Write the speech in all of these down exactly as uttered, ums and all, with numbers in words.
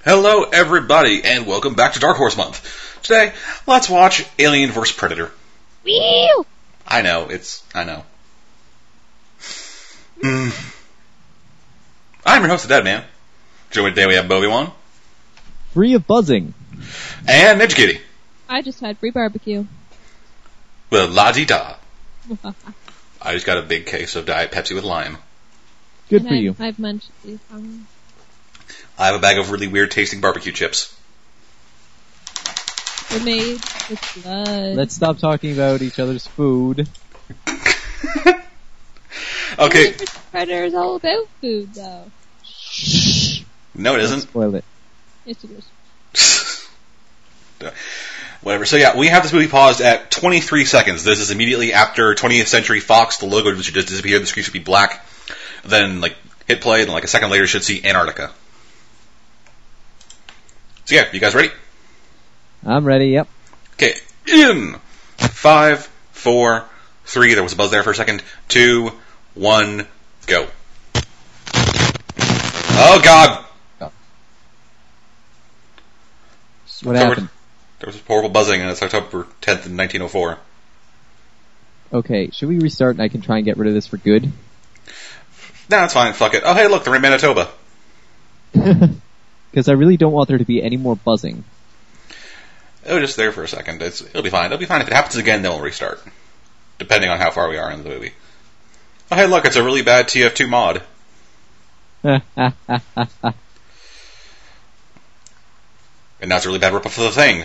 Hello, everybody, and welcome back to Dark Horse Month. Today, let's watch Alien versus. Predator. Whew! I know, it's... I know. Mm. I'm your host, The Dead Man. Joey, today we have Bobby-Wan. Free of buzzing. And Ninja Kitty. I just had free barbecue. Well, la-di-da. I just got a big case of Diet Pepsi with lime. Good and for I've, you. I've munched these. Um, I have a bag of really weird tasting barbecue chips. They're made with blood. Let's stop talking about each other's food. Okay. Predator is all about food, though. No, it Don't isn't. spoil it. Yes, it is. Whatever. So yeah, we have this movie paused at twenty-three seconds. This is immediately after twentieth Century Fox. The logo should just disappear. The screen should be black. Then, like, hit play, and like a second later, should see Antarctica. So yeah, you guys ready? I'm ready, yep. Okay, in five, four, three. There was a buzz there for a second. Two, one, go. Oh God! What October, happened? There was horrible buzzing, and it's October tenth, nineteen oh four. Okay, should we restart and I can try and get rid of this for good? Nah, it's fine. Fuck it. Oh, hey, look, they're in Manitoba. Because I really don't want there to be any more buzzing. It was just there for a second. It's, it'll be fine. It'll be fine. If it happens again, then we'll restart. Depending on how far we are in the movie. Oh, hey, look, it's a really bad T F two mod. And now it's a really bad rip-off of The Thing.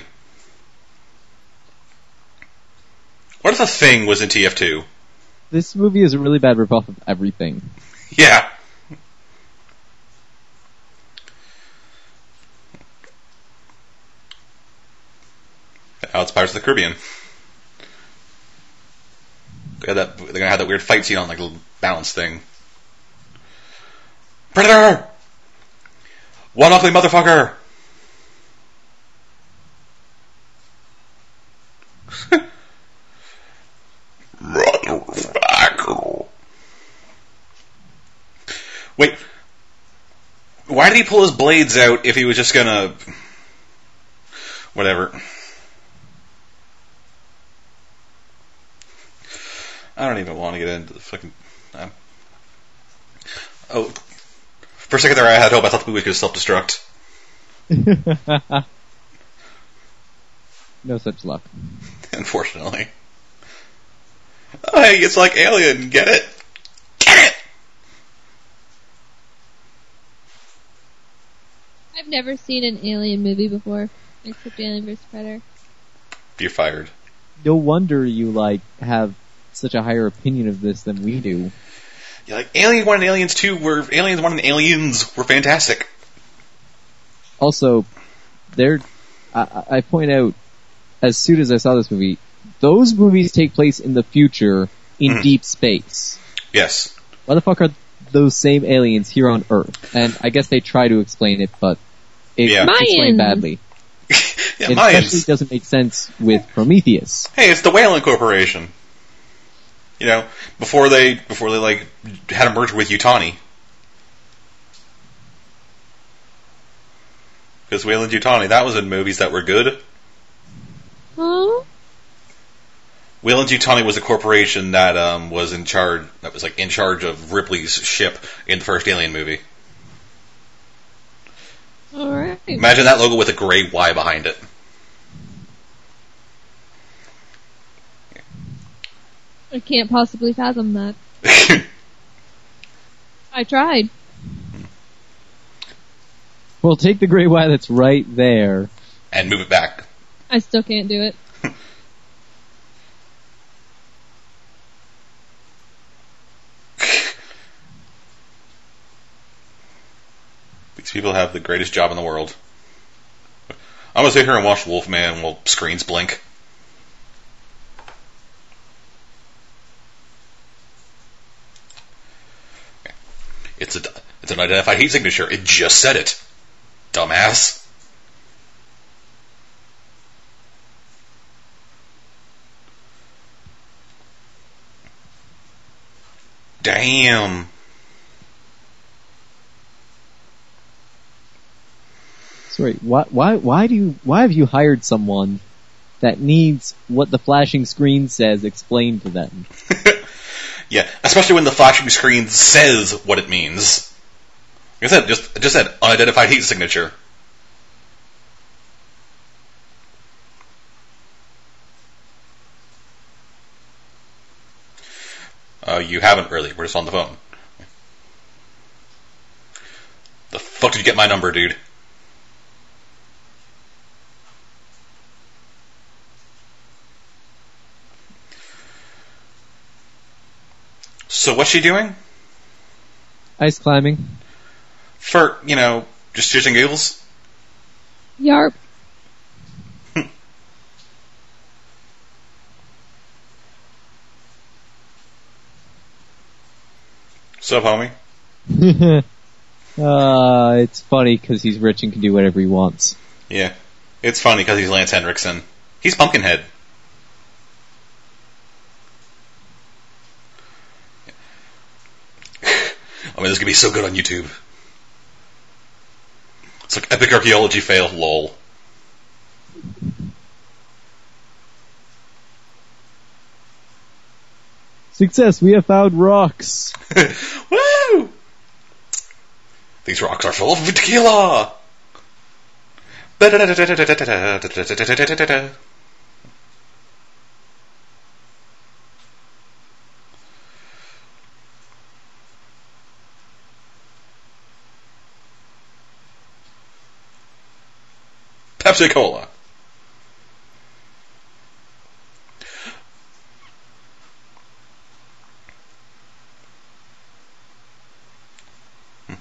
What if The Thing was in T F two? This movie is a really bad ripoff of everything. Yeah. Now it's Pirates of the Caribbean. They that, they're gonna have that weird fight scene on like a little balance thing. Predator! One ugly motherfucker! Wait. Why did he pull his blades out if he was just gonna... Whatever. I don't even want to get into the fucking... Uh, oh. For a second there I had hope. I thought the movie could self-destruct. No such luck. Unfortunately. Oh, hey, it's like Alien. Get it? Get it! I've never seen an alien movie before, except Alien versus. Predator. You're fired. No wonder you, like, have such a higher opinion of this than we do. Yeah, like Alien one and Aliens two were... Aliens one and Aliens were fantastic. Also, they're... I, I point out, as soon as I saw this movie, those movies take place in the future in mm. deep space. Yes. Why the fuck are those same aliens here on Earth? And I guess they try to explain it, but it's yeah. explained badly. yeah, it Mayans. especially doesn't make sense with Prometheus. Hey, it's the Weyland Corporation. You know, before they before they like had a merger with Yutani. Because Weyland Yutani, that was in movies that were good. Huh? Weyland Yutani was a corporation that um, was in charge that was like in charge of Ripley's ship in the first Alien movie. Alright. Imagine that logo with a gray Y behind it. I can't possibly fathom that. I tried. Well, take the gray Y that's right there. And move it back. I still can't do it. These people have the greatest job in the world. I'm gonna sit here and watch Wolfman while screens blink. It's a it's an identified heat signature. It just said it, dumbass. Damn. Sorry, why, why, why do you, why have you hired someone that needs what the flashing screen says explained to them? Yeah, especially when the flashing screen says what it means. Like I said, just, just said unidentified heat signature. Uh, you haven't really. We're just on the phone. The fuck did you get my number, dude? So what's she doing? Ice climbing. For, you know, just shits and giggles? Yarp. Sup, homie? uh, it's funny because he's rich and can do whatever he wants. Yeah. It's funny because he's Lance Henriksen. He's Pumpkinhead. I mean, this is gonna be so good on YouTube. It's like epic archaeology fail, lol. Success, we have found rocks. Woo! These rocks are full of tequila! Pepsi Cola. Hmm.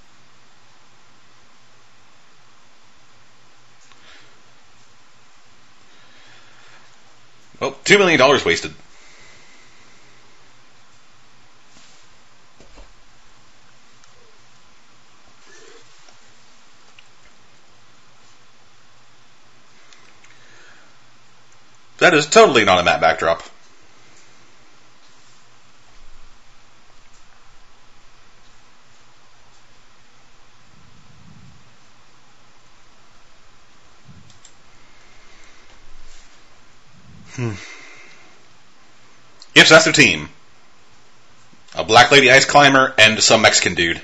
Well, two million dollars wasted. That is totally not a matte backdrop. Hmm. Yep, so that's their team. A black lady ice climber and some Mexican dude.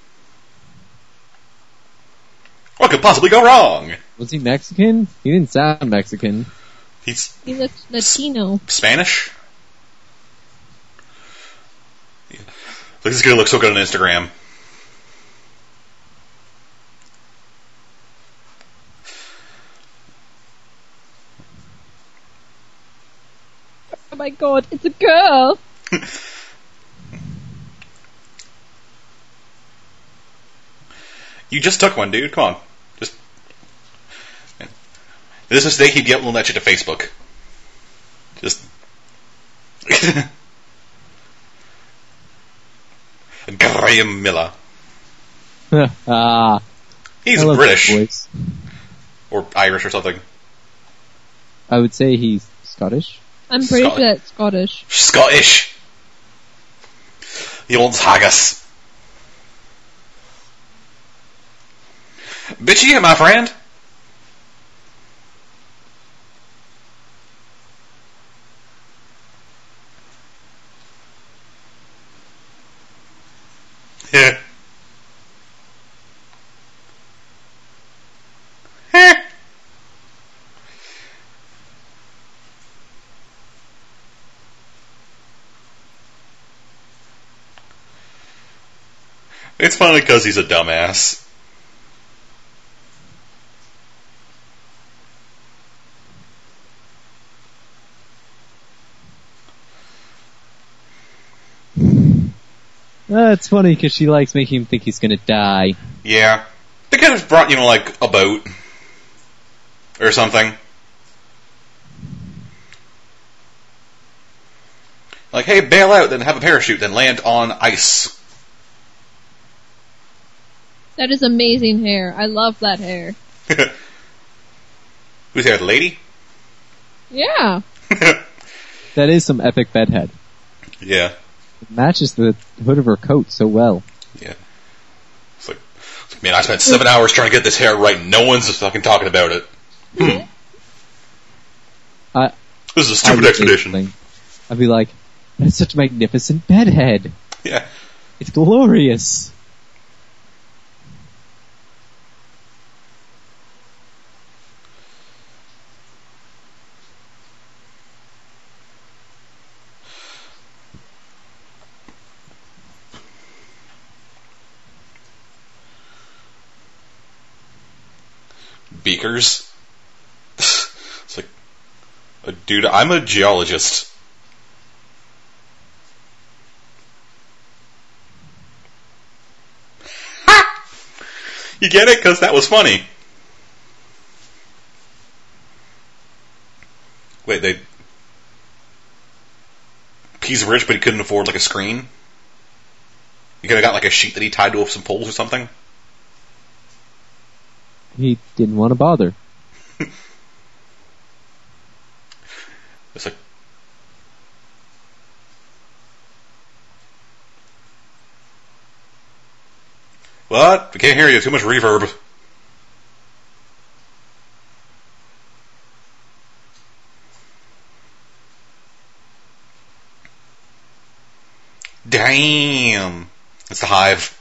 What could possibly go wrong? Was he Mexican? He didn't sound Mexican. He's He looks Latino. Spanish? Yeah. Look, this is gonna look so good on Instagram. Oh my god, it's a girl! You just took one, dude. Come on. Just. This is they keep uploading that shit to Facebook. Just. Graham Miller. ah, He's I love British. that voice. Or Irish or something. I would say he's Scottish. I'm pretty Scot- sure that's Scottish. Scottish. The old haggis. Bitchy, my friend. Yeah. It's funny because he's a dumbass. Uh, it's funny because she likes making him think he's gonna die. Yeah. They could have brought, you know, like, a boat. Or something. Like, hey, bail out, then have a parachute, then land on ice. That is amazing hair. I love that hair. Who's here, the lady? Yeah. That is some epic bedhead. Yeah. It matches the hood of her coat so well. Yeah. It's like, Man, I spent seven hours trying to get this hair right. No one's just fucking talking about it. Hmm. I, This is a stupid I expedition. I'd be like, that's such a magnificent bedhead. Yeah. It's glorious. Beakers. It's like, uh, dude, I'm a geologist. Ha! You get it? Because that was funny. Wait, they... He's rich, but he couldn't afford, like, a screen? He could have got, like, a sheet that he tied to some poles or something? He didn't want to bother. It's like... What? We can't hear you. Too much reverb. Damn. It's the hive.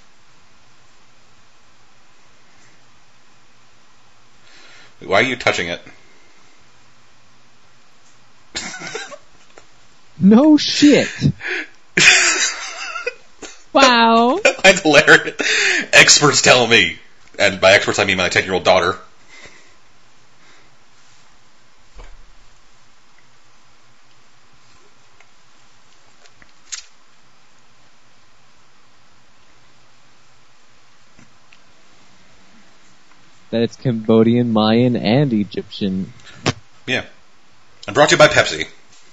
Why are you touching it? No shit. Wow. That's hilarious. Experts tell me. And by experts I mean my ten-year-old daughter. That it's Cambodian, Mayan, and Egyptian. Yeah. And brought to you by Pepsi.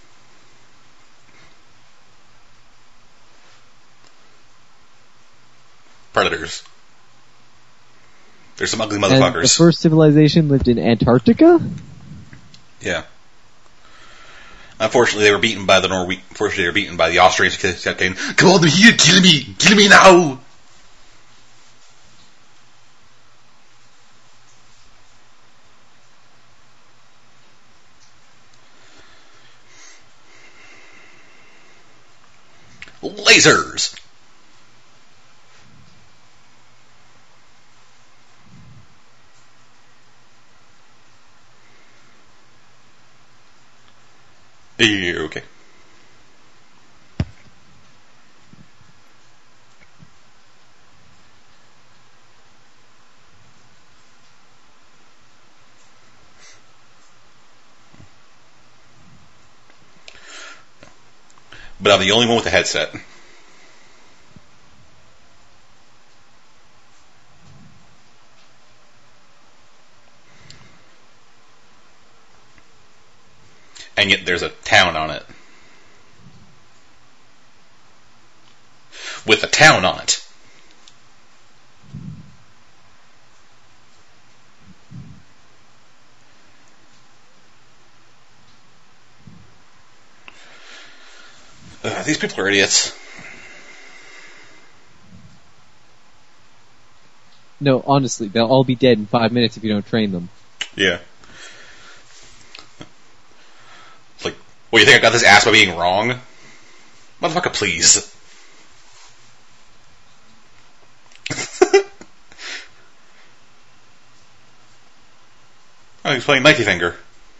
Predators. There's some ugly And motherfuckers. the first civilization lived in Antarctica? Yeah. Unfortunately, they were beaten by the Norwe- Unfortunately, they were beaten by the Austrians because they kept saying, "Come on here, kill me, kill me now." Lasers. Yeah, okay. But I'm the only one with a headset. And yet there's a town on it. With a town on it. Ugh, these people are idiots. No, honestly, they'll all be dead in five minutes if you don't train them. Yeah. It's like, well, you think I got this ass by being wrong? Motherfucker, please. Oh, he's playing Mighty Finger.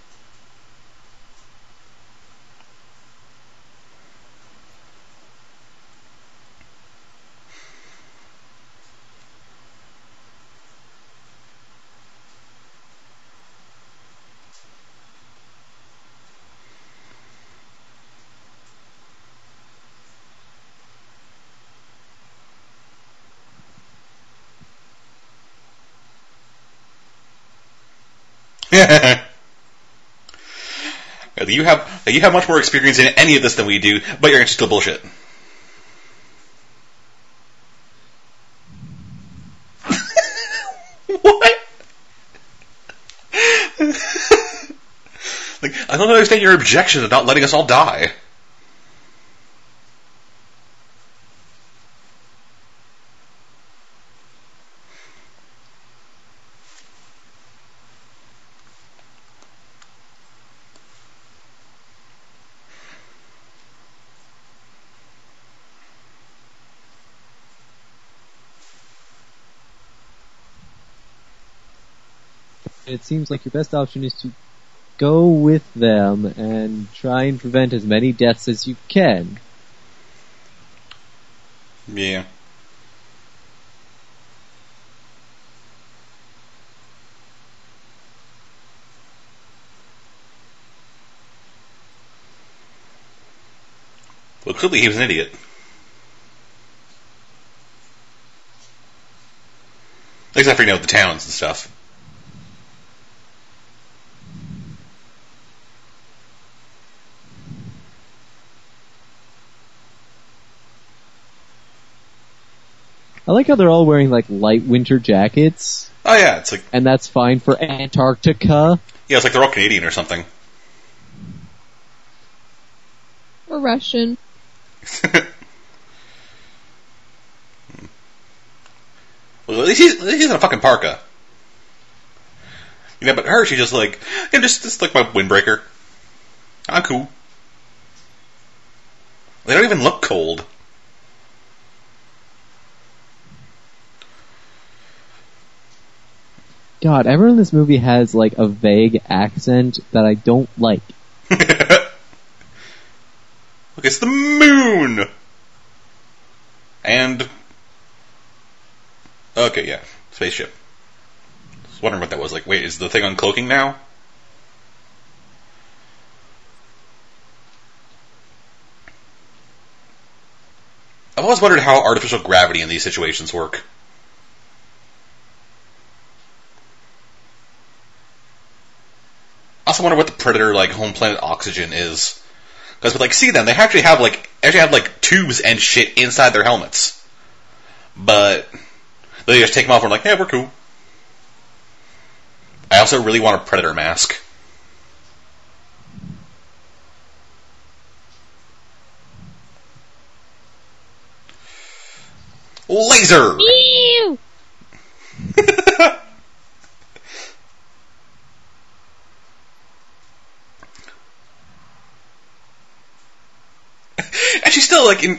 You have you have much more experience in any of this than we do, but your answer's still bullshit. What? Like, I don't understand your objection to not letting us all die. it seems like your best option is to go with them and try and prevent as many deaths as you can. Yeah. Well, clearly he was an idiot. Except for, you know, the towns and stuff. I like how they're all wearing, like, light winter jackets. Oh yeah, it's like... And that's fine for Antarctica. Yeah, it's like they're all Canadian or something. Or Russian. Well, at least he's, at least he's in a fucking parka. You know, but her, she's just like, yeah, just, just like my windbreaker. I'm cool. They don't even look cold. God, everyone in this movie has, like, a vague accent that I don't like. Look, it's the moon! And... Okay, yeah. Spaceship. I was wondering what that was. Like, wait, is the thing uncloaking now? I've always wondered how artificial gravity in these situations work. I also wonder what the Predator, like, home planet oxygen is. Because with, like, see them, they actually have, like, actually have, like, tubes and shit inside their helmets. But they just take them off and are like, yeah, we're cool. I also really want a Predator mask. Laser! Ew! And she's still like in.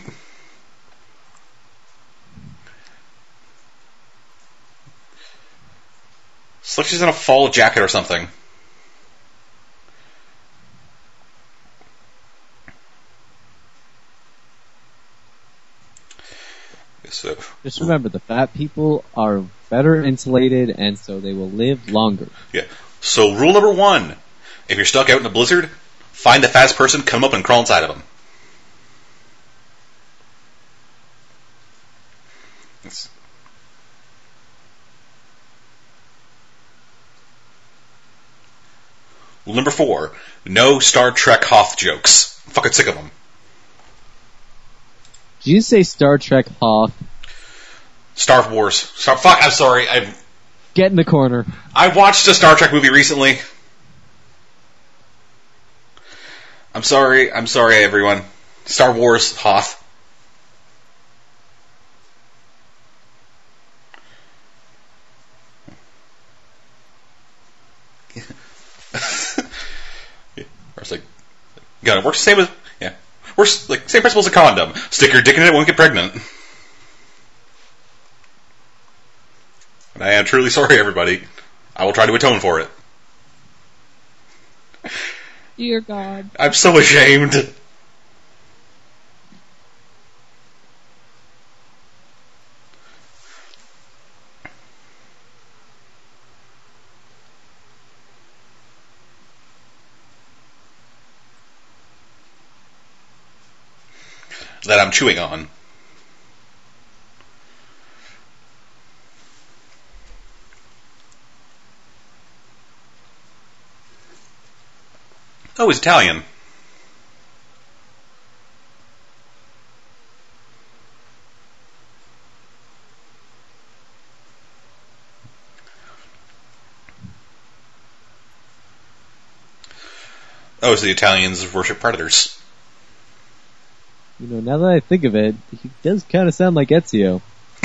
It's like she's in a fall jacket or something. So, Just remember, the fat people are better insulated, and so they will live longer. yeah. So rule number one: if you're stuck out in a blizzard, find the fattest person, come up and crawl inside of them. It's... Rule number four: no Star Trek Hoth jokes. I'm fucking sick of them. Did you say Star Trek Hoth? Star Wars. Star, fuck, I'm sorry. I Get in the corner. I watched a Star Trek movie recently. I'm sorry. I'm sorry, everyone. Star Wars Hoth. Yeah. Or it's like, got it. Works the same as, yeah. Works like same principle as a condom. Stick your dick in it, won't get pregnant. And I am truly sorry, everybody. I will try to atone for it. Dear God. I'm so ashamed. That I'm chewing on. Oh, he's Italian. Oh, so the Italians worship predators. You know, now that I think of it, he does kind of sound like Ezio.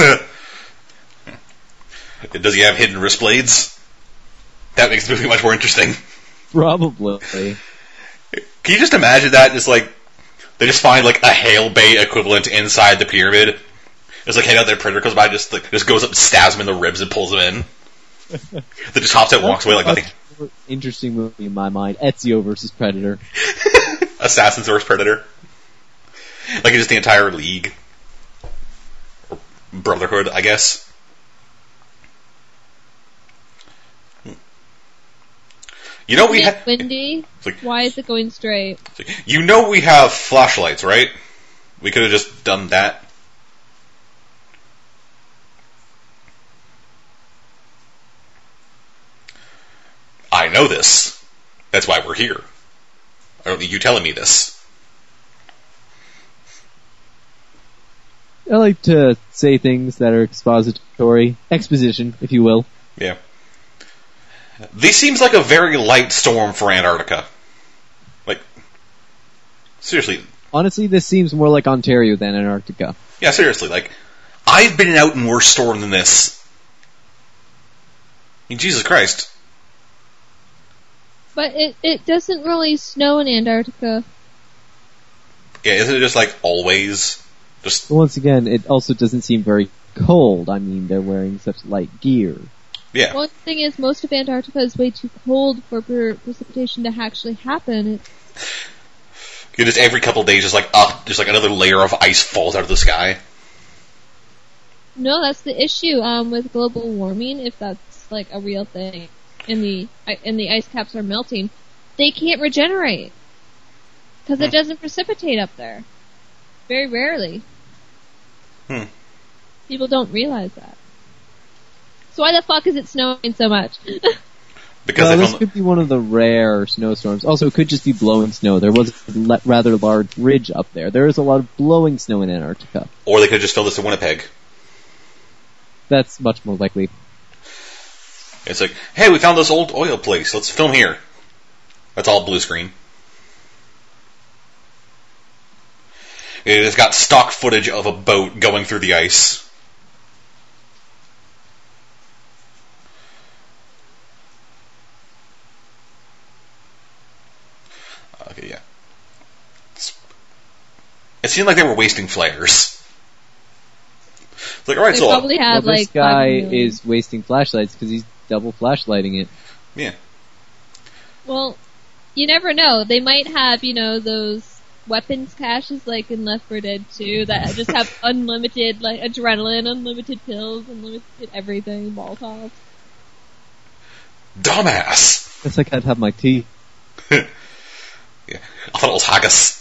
Does he have hidden wrist blades? That makes the movie much more interesting. Probably. Can you just imagine that? Just like, they just find like a hail bait equivalent inside the pyramid. It's like, hey, out there, predator comes by, just like, just goes up and stabs him in the ribs and pulls him in. that just hops out and walks away like nothing. More interesting movie in my mind: Ezio versus Predator. Assassins versus Predator. Like just the entire league. Or Brotherhood, I guess. You know we Isn't have it windy. like, Why is it going straight? like, you know we have flashlights, right? We could have just done that. I know this. That's why we're here. I don't need you telling me this. I like to say things that are expository, exposition, if you will. Yeah. This seems like a very light storm for Antarctica. Like, seriously. Honestly, this seems more like Ontario than Antarctica. Yeah, seriously. Like, I've been out in worse storm than this. I mean, Jesus Christ. But it, it doesn't really snow in Antarctica. Yeah, isn't it just like always? Just But once again, it also doesn't seem very cold. I mean, they're wearing such light gear. yeah. One thing is, most of Antarctica is way too cold for per- precipitation to actually happen. It's, You just every couple of days, just like up, just like another layer of ice falls out of the sky. no, that's the issue um, with global warming. If that's like a real thing, and the and the ice caps are melting, they can't regenerate because it Hmm. doesn't precipitate up there. Very rarely. Hmm. People don't realize that. So why the fuck is it snowing so much? Because Well, they this found, could be one of the rare snowstorms. Also, it could just be blowing snow. There was a le- rather large ridge up there. There is a lot of blowing snow in Antarctica. or they could have just filled this in Winnipeg. That's much more likely. It's like, hey, we found this old oil place. Let's film here. That's all blue screen. It has got stock footage of a boat going through the ice. Okay, yeah. It's, it seemed like they were wasting flares. It's like, alright, They so... probably Well, have this like guy five million. is wasting flashlights because he's double flashlighting it. Yeah. Well, you never know. They might have, you know, those weapons caches like in Left four Dead two that just have unlimited, like, adrenaline, unlimited pills, unlimited everything, Molotovs. Dumbass! Guess I can't have my tea. Yeah. I thought it was haggis.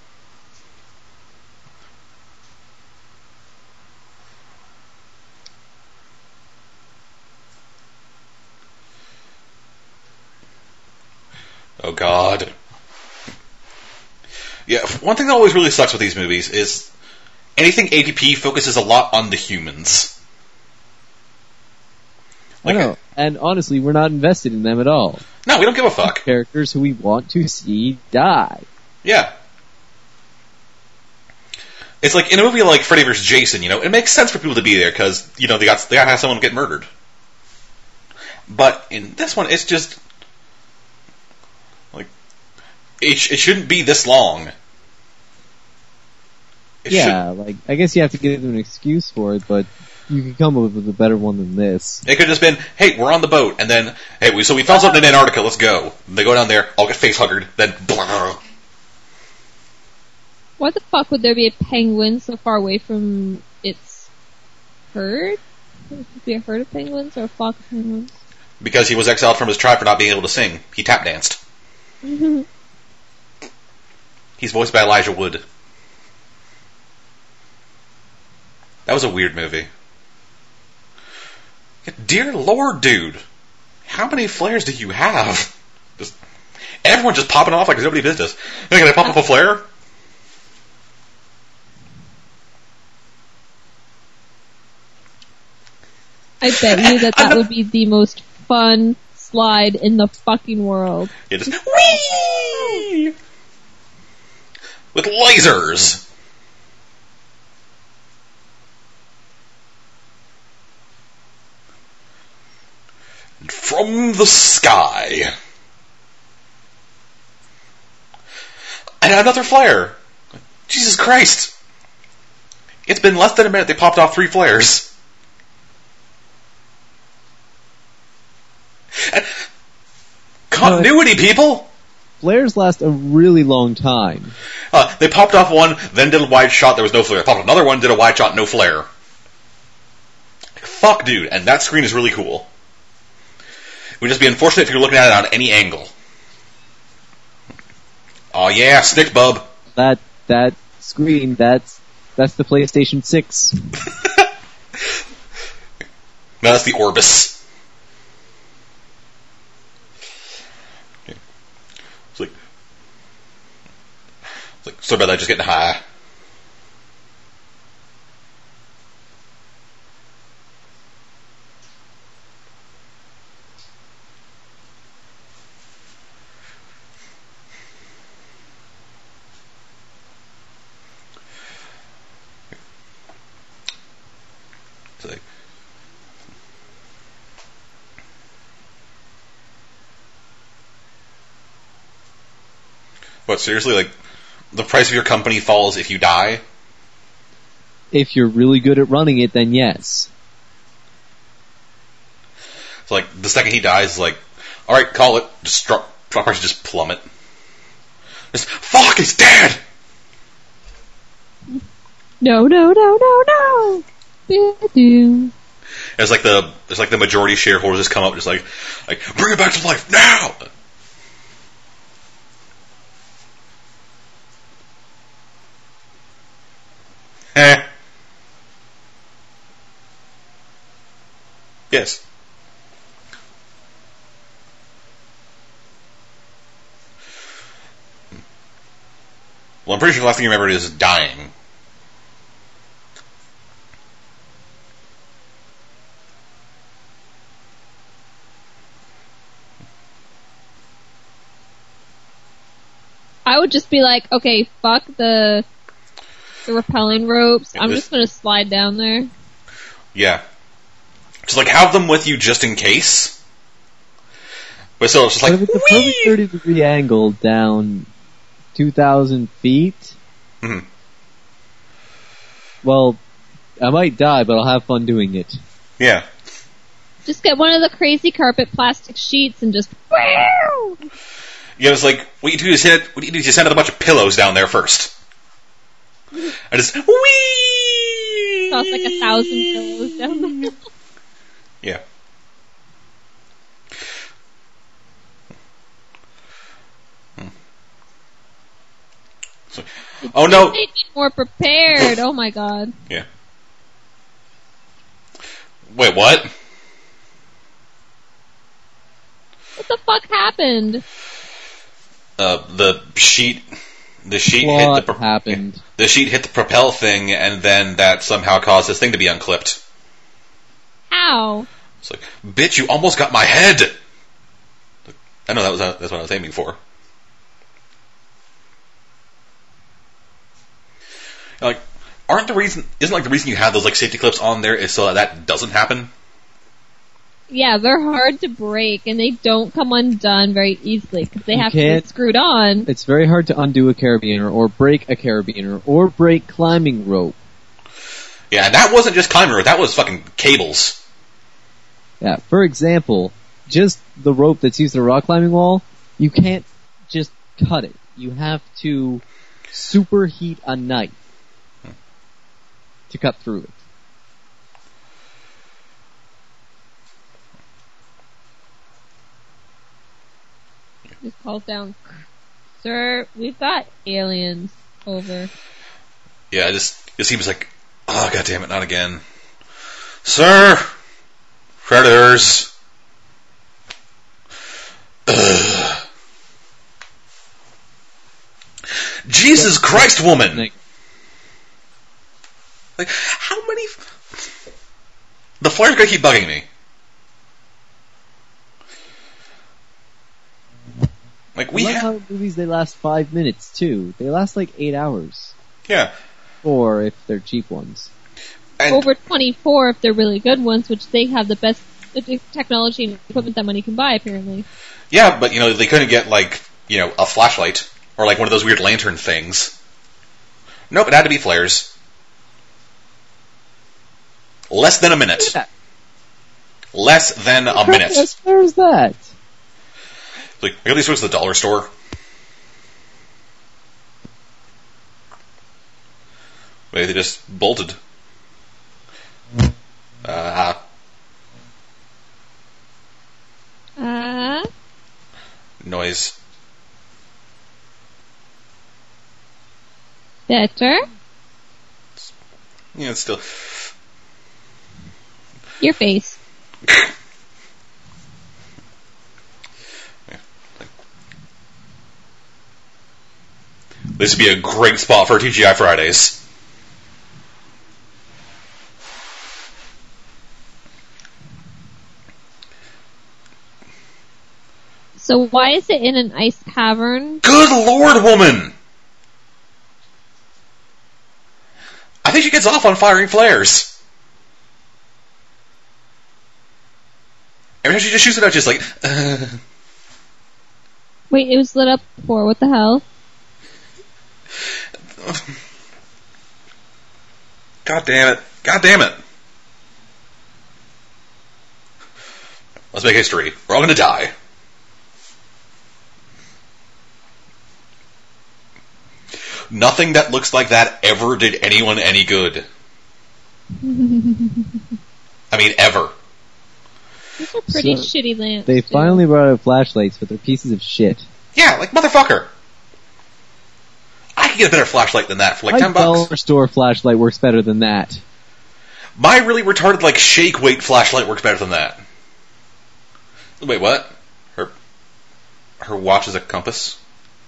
Oh God. Yeah, one thing that always really sucks with these movies is anything A T P focuses a lot on the humans. I know. And honestly, we're not invested in them at all. No, we don't give a fuck. Characters who we want to see die. Yeah. It's like in a movie like Freddy versus Jason, you know, it makes sense for people to be there because you know they got they got to have someone get murdered. But in this one, it's just like it, sh- it shouldn't be this long. It yeah, like, I guess you have to give them an excuse for it, but you could come up with a better one than this. It could have just been, hey, we're on the boat, and then, hey, we, so we found something in Antarctica, let's go. They go down there, all get face huggered, then blah. Why the fuck would there be a penguin so far away from its herd? Would it be a herd of penguins or a flock of penguins? Because he was exiled from his tribe for not being able to sing. He tap danced. He's voiced by Elijah Wood. That was a weird movie. Dear Lord, dude. How many flares do you have? Just, everyone just popping off like it's nobody's business. Can I pop up a flare? I bet you that I'm that not- would be the most fun slide in the fucking world. Yeah, just whee! With lasers. From the sky. And another flare. Jesus Christ. It's been less than a minute they popped off three flares. Continuity, people! Flares last a really long time. Uh, they popped off one, then did a wide shot, there was no flare. They popped another one, did a wide shot, no flare. Fuck, dude, and that screen is really cool. It would just be unfortunate if you're looking at it on any angle. Oh yeah, Snick Bub. That that screen, that's that's the PlayStation six. No, that's the Orbis. Okay. It's like, it's like, sorry about that, just getting high. It's like, what, seriously? Like, the price of your company falls if you die? If you're really good at running it, then yes. It's like, the second he dies, it's like, alright, call it. Just drop, drop prices just plummet. Just, fuck, he's dead! No, no, no, no, no! Doo-doo. It's like the, it's like the majority shareholders just come up and just like, like, bring it back to life, now! Eh. Yes. Well, I'm pretty sure the last thing you remember is dying. I would just be like, okay, fuck the the rappelling ropes. I'm This- just gonna slide down there. Yeah. Just like, have them with you just in case. But still, it's just But like, if it's a perfect whee! thirty degree angle down two thousand feet, Mhm. well, I might die, but I'll have fun doing it. Yeah. Just get one of the crazy carpet plastic sheets and just wow! Yeah, it's like, what you do is hit, what you do is you send out a bunch of pillows down there first. I just, whee! Toss like a thousand pillows down there. Yeah. Hmm. So, oh no! They need more prepared. Oh my god. Yeah. Wait, what? What the fuck happened? Uh, the sheet, the sheet What hit the pro- happened? the sheet hit the propel thing, and then that somehow caused this thing to be unclipped. How? It's like, bitch, you almost got my head. I know that was that's what I was aiming for. Like, aren't the reason isn't like the reason you have those like safety clips on there is so that that doesn't happen? Yeah, they're hard to break and they don't come undone very easily because they You have to can't- be screwed on. It's very hard to undo a carabiner, or break a carabiner, or break climbing rope. Yeah, and that wasn't just climber, that was fucking cables. Yeah, for example, just the rope that's used in a rock climbing wall, you can't just cut it. You have to superheat a knife to cut through it. Just calls down, sir, we've got aliens. Over. Yeah, it just it seems like, oh god damn it, not again. Sir, predators. Ugh. Jesus Christ, woman! Like, Like, how many? F- the flare's gonna keep bugging me. Like we I love have, how movies, they last five minutes too. They last like eight hours. yeah, Or if they're cheap ones. and Over twenty-four if they're really good ones, which they have the best uh, technology and equipment that money can buy, apparently. yeah, but you know they couldn't get like you know a flashlight or like one of those weird lantern things. Nope, it had to be flares. Less than a minute. Yeah. Less than a minute. Yes, where's that? Like, I got these toys at the dollar store. Wait, they just bolted. Uh, Uh, noise. better. Yeah, it's still. Your face. This would be a great spot for T G I Fridays. So why is it in an ice cavern? Good lord, woman! I think she gets off on firing flares. Every time she just shoots it out, just like, uh. Wait, it was lit up before. What the hell? God damn it. God damn it. Let's make history. We're all gonna die. Nothing that looks like that ever did anyone any good. I mean, ever. These are pretty So, shitty lamps. They too. finally brought out flashlights, but they're pieces of shit. Yeah, like, motherfucker. I could get a better flashlight than that for like My ten bucks. dollar store flashlight works better than that. My really retarded, like, shake weight flashlight works better than that. Wait, what? Her, her watch is a compass?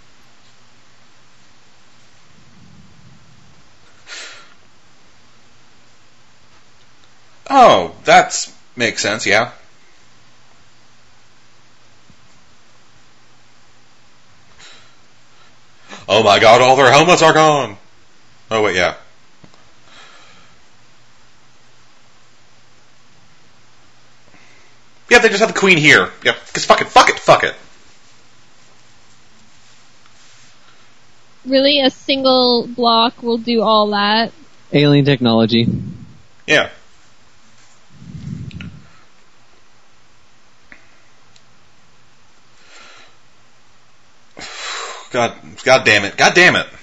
Oh, that makes sense, yeah. Oh my god, all their helmets are gone! Oh wait, yeah. Yeah, they just have the queen here. Yep, because fuck it, fuck it, fuck it. Really, a single block will do all that? Alien technology. Yeah. God, God damn it, God damn it.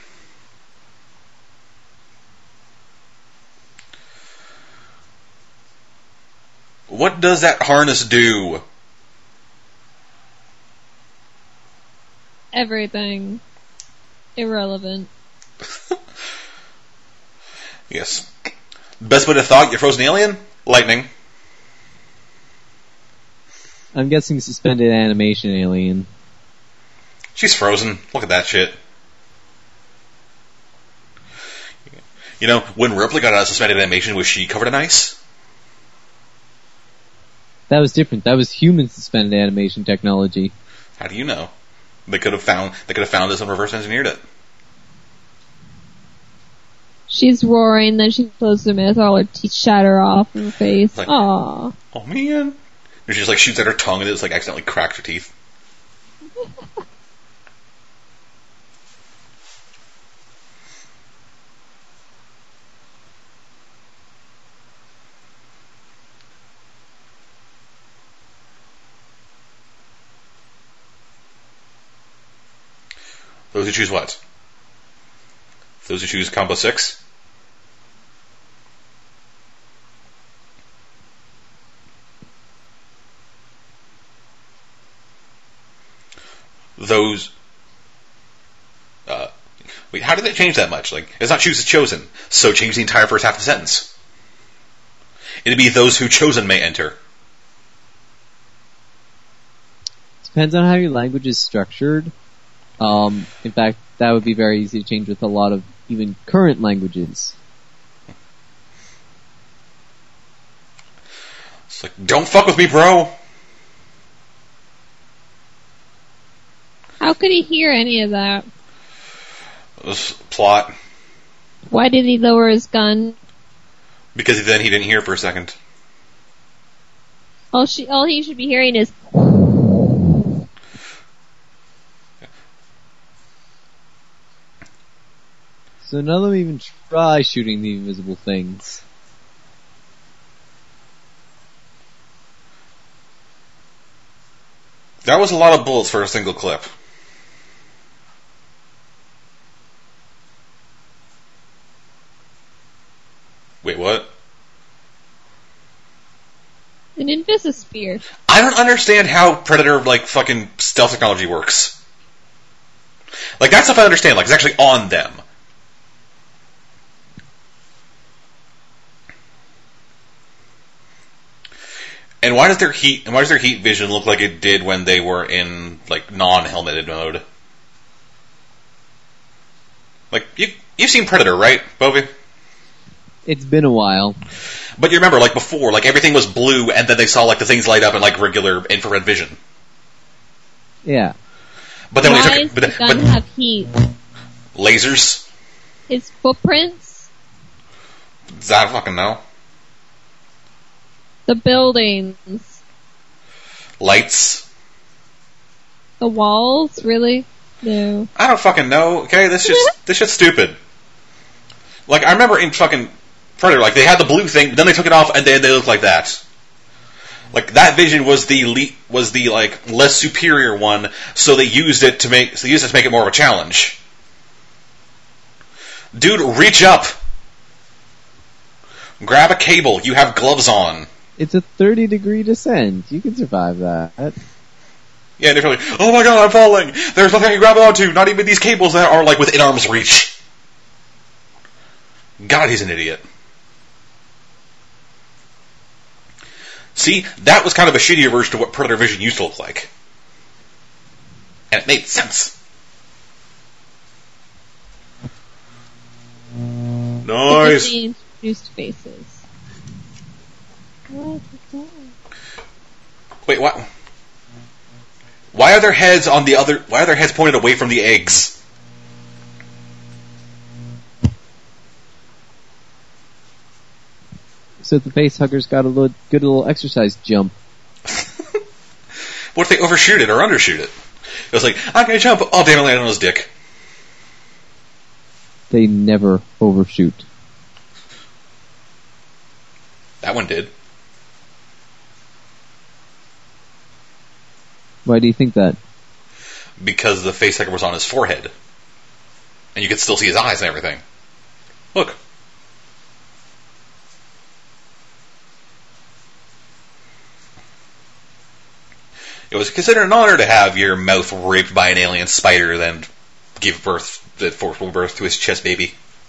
What does that harness do? Everything. Irrelevant. Yes. Best way to thought, you're frozen alien? Lightning. I'm guessing suspended animation alien. She's frozen. Look at that shit. You know, when Ripley got out of suspended animation, was she covered in ice? That was different. That was human suspended animation technology. How do you know? They could have found they could have found this and reverse engineered it. She's roaring, then she closes her mouth, all her teeth shatter off her face. Like- Aww. Oh man. And she just like shoots at her tongue and it's like accidentally cracked her teeth. Those who choose what? Those who choose combo six? Those... Uh, wait, how did they change that much? Like, it's not choose as chosen, so change the entire first half of the sentence. It'd be those who chosen may enter. Depends on how your language is structured. Um, in fact, that would be very easy to change with a lot of even current languages. It's like, don't fuck with me, bro! How could he hear any of that? This plot. Why did he lower his gun? Because then he didn't hear for a second. All she, all he should be hearing is... So none of them even try shooting the invisible things. That was a lot of bullets for a single clip. Wait, what? An Invisisphere. I don't understand how Predator, like, fucking stealth technology works. Like, that stuff I understand, like, it's actually on them. And why does their heat, and why does their heat vision look like it did when they were in, like, non-helmeted mode? Like, you, you've seen Predator, right, Bovie? It's been a while. But you remember, like, before, like, everything was blue, and then they saw, like, the things light up in, like, regular infrared vision. Yeah. But then Why when they does took the but, gun but, have heat? lasers? His footprints? Does I fucking know? The buildings? Lights? The walls? Really? No. I don't fucking know, okay? This just this shit's stupid. Like, I remember in fucking Predator, like, they had the blue thing, then they took it off, and then they looked like that. Like, that vision was the le- was the, like, less superior one, so they used it to make so they used it to make it more of a challenge. Dude, reach up! Grab a cable, you have gloves on. It's a thirty degree descent. You can survive that. Yeah, they're like, oh my god, I'm falling! There's nothing I can grab onto, not even these cables that are, like, within arm's reach. God, he's an idiot. See, that was kind of a shittier version of what Predator Vision used to look like. And it made sense. Nice! They introduced faces. What is that? Wait, what? Why are their heads on the other... Why are their heads pointed away from the eggs? So the face huggers got a little, good little exercise jump. What if they overshoot it or undershoot it? It was like, I'm gonna jump, oh damn it, landed on his dick. They never overshoot. That one did. Why do you think that? Because the face hugger was on his forehead. And you could still see his eyes and everything. Look. It was considered an honor to have your mouth raped by an alien spider, then give birth, the forceful birth to his chest baby.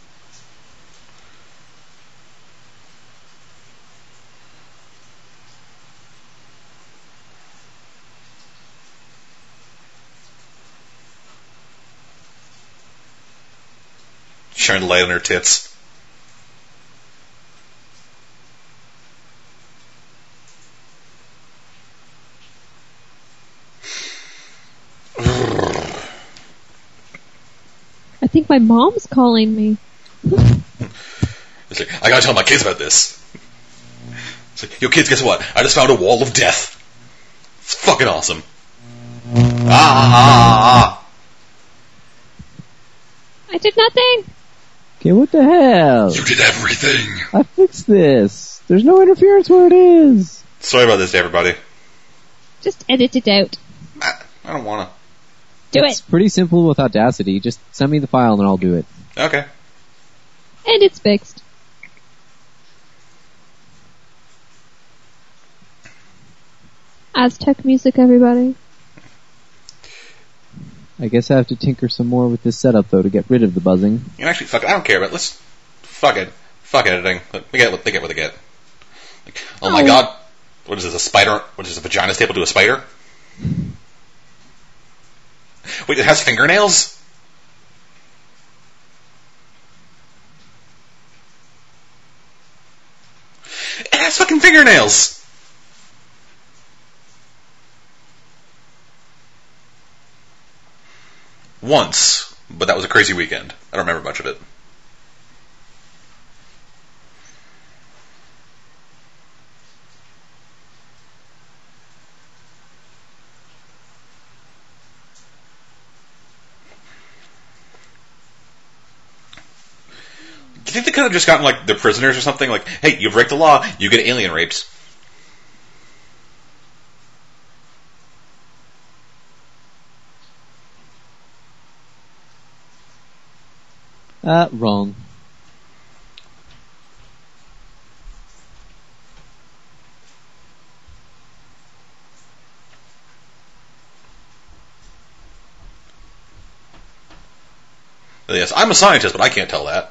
Shining the light on her tits. I think my mom's calling me. It's like, I gotta tell my kids about this. It's like, yo kids, guess what? I just found a wall of death. It's fucking awesome. Ah, ah, ah, I did nothing. Okay, what the hell? You did everything. I fixed this. There's no interference where it is. Sorry about this, everybody. Just edit it out. I, I don't wanna. Do it's it. pretty simple with Audacity. Just send me the file and I'll do it. Okay. And it's fixed. Aztec music, everybody. I guess I have to tinker some more with this setup though to get rid of the buzzing. You know, actually, fuck it. I don't care, but let's... Fuck it. Fuck editing. They get what they get. What they get. Like, oh, oh my god. What is this, a spider? What is this, a vagina stapled to a spider? Wait, it has fingernails? It has fucking fingernails! Once, but that was a crazy weekend. I don't remember much of it. Do you think they could have just gotten, like, the prisoners or something? Like, hey, you break the law, you get alien rapes. Uh, wrong. Yes, I'm a scientist, but I can't tell that.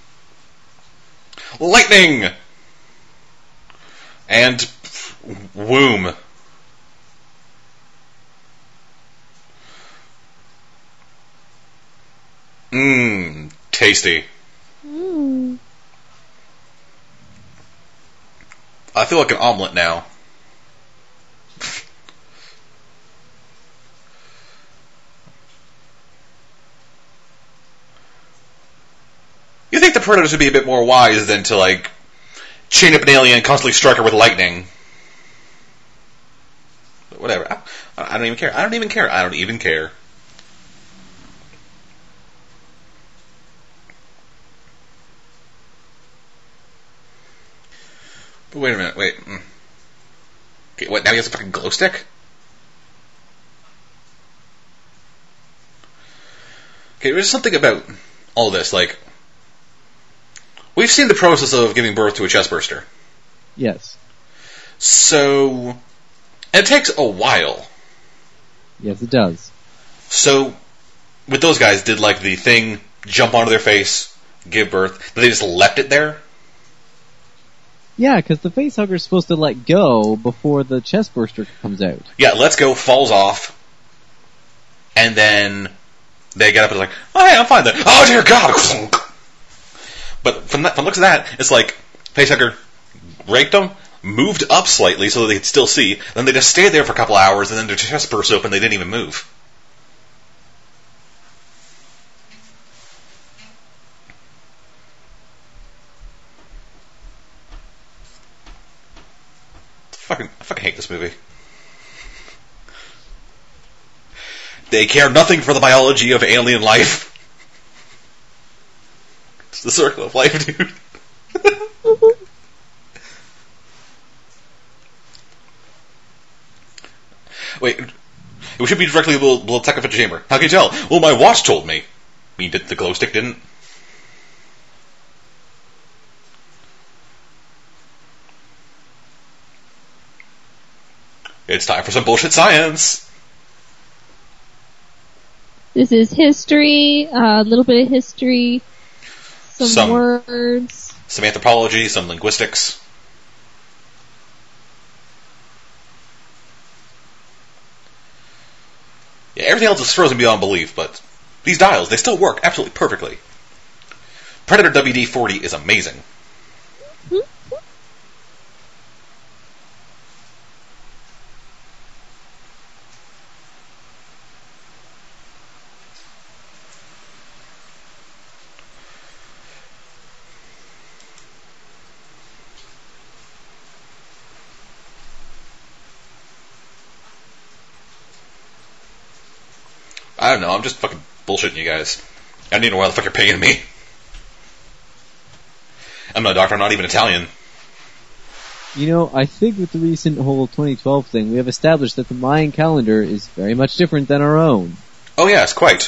Lightning! And womb. Mmm, tasty. Mm. I feel like an omelet now. You think the Predators would be a bit more wise than to, like, chain up an alien and constantly strike her with lightning? But whatever. I, I don't even care. I don't even care. I don't even care. But wait a minute. Wait. Okay, what? Now he has a fucking glow stick? Okay, there's something about all this, like... We've seen the process of giving birth to a chestburster. Yes. So, and it takes a while. Yes, it does. So, with those guys, did like the thing jump onto their face, give birth, did they just left it there? Yeah, because the facehugger's supposed to let go before the chestburster comes out. Yeah, lets go, falls off, and then they get up and like, oh hey, I'm fine then. Oh dear God! But from that, from the looks of that, it's like facehugger raked them, moved up slightly so that they could still see. Then they just stayed there for a couple hours, and then their chest burst open. They didn't even move. Fucking, I fucking hate this movie. They care nothing for the biology of alien life. It's the circle of life, dude. Wait, we should be directly below, below the Technophit chamber. How can you tell? Well, my watch told me. I mean, did the glow stick didn't? It's time for some bullshit science. This is history, a uh, little bit of history, some, some words. Some anthropology, some linguistics. Yeah, everything else is frozen beyond belief, but these dials, they still work absolutely perfectly. Predator W D forty is amazing. Hmm? I don't know, I'm just fucking bullshitting you guys. I don't even know why the fuck you're paying me. I'm not a doctor, I'm not even Italian. You know, I think with the recent whole twenty twelve thing, we have established that the Mayan calendar is very much different than our own. Oh yes, quite.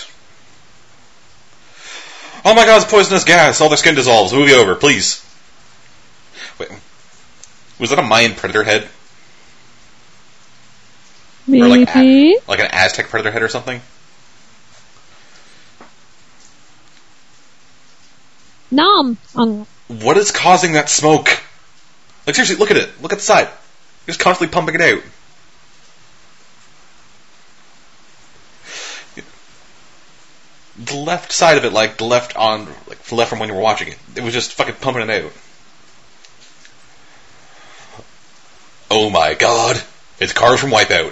Oh my god, it's poisonous gas, all their skin dissolves, movie over, please. Wait, was that a Mayan predator head? Maybe. Or like, a, like an Aztec predator head or something? Nom. Um. What is causing that smoke? Like seriously, look at it. Look at the side. You're just constantly pumping it out. The left side of it, like the left on, like the left from when you were watching it, it was just fucking pumping it out. Oh my god. It's cars from Wipeout.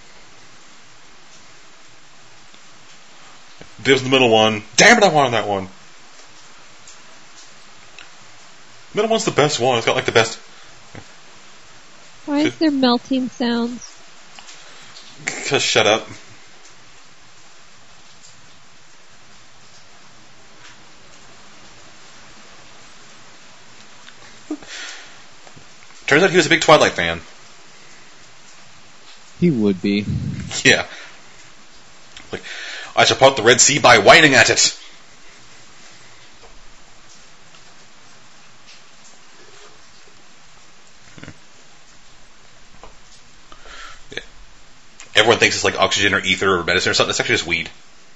There's the middle one. Damn it, I wanted that one. The middle one's the best one. It's got like the best... Why is there melting sounds? Just shut up. Turns out he was a big Twilight fan. He would be. Yeah. Like, I support the Red Sea by whining at it. everyone thinks it's like oxygen or ether or medicine or something. It's actually just weed.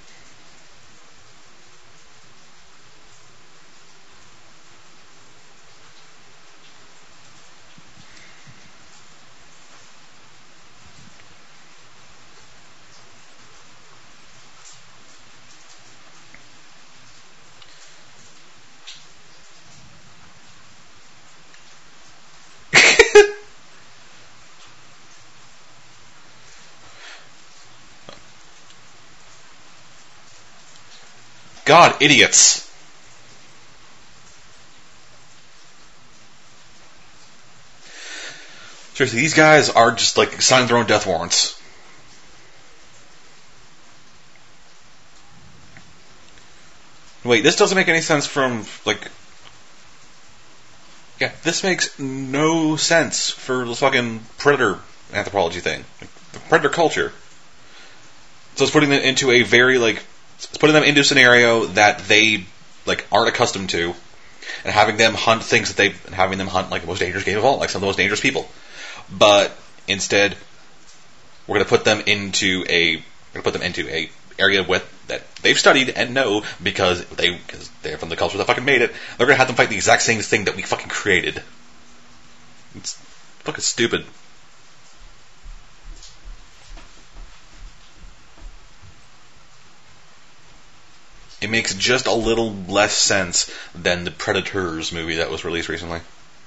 God, idiots. Seriously, these guys are just like signing their own death warrants. Wait, this doesn't make any sense from, like... Yeah, this makes no sense for the fucking Predator anthropology thing. Like, the Predator culture. So it's putting them into a very, like... It's putting them into a scenario that they, like, aren't accustomed to, and having them hunt things that they... And having them hunt, like, the most dangerous game of all, like some of the most dangerous people. But, instead, we're going to put them into a... We're going to put them into a area with that they've studied and know because they because they're from the culture that fucking made it. They're gonna have them fight the exact same thing that we fucking created. It's fucking stupid. It makes just a little less sense than the Predators movie that was released recently.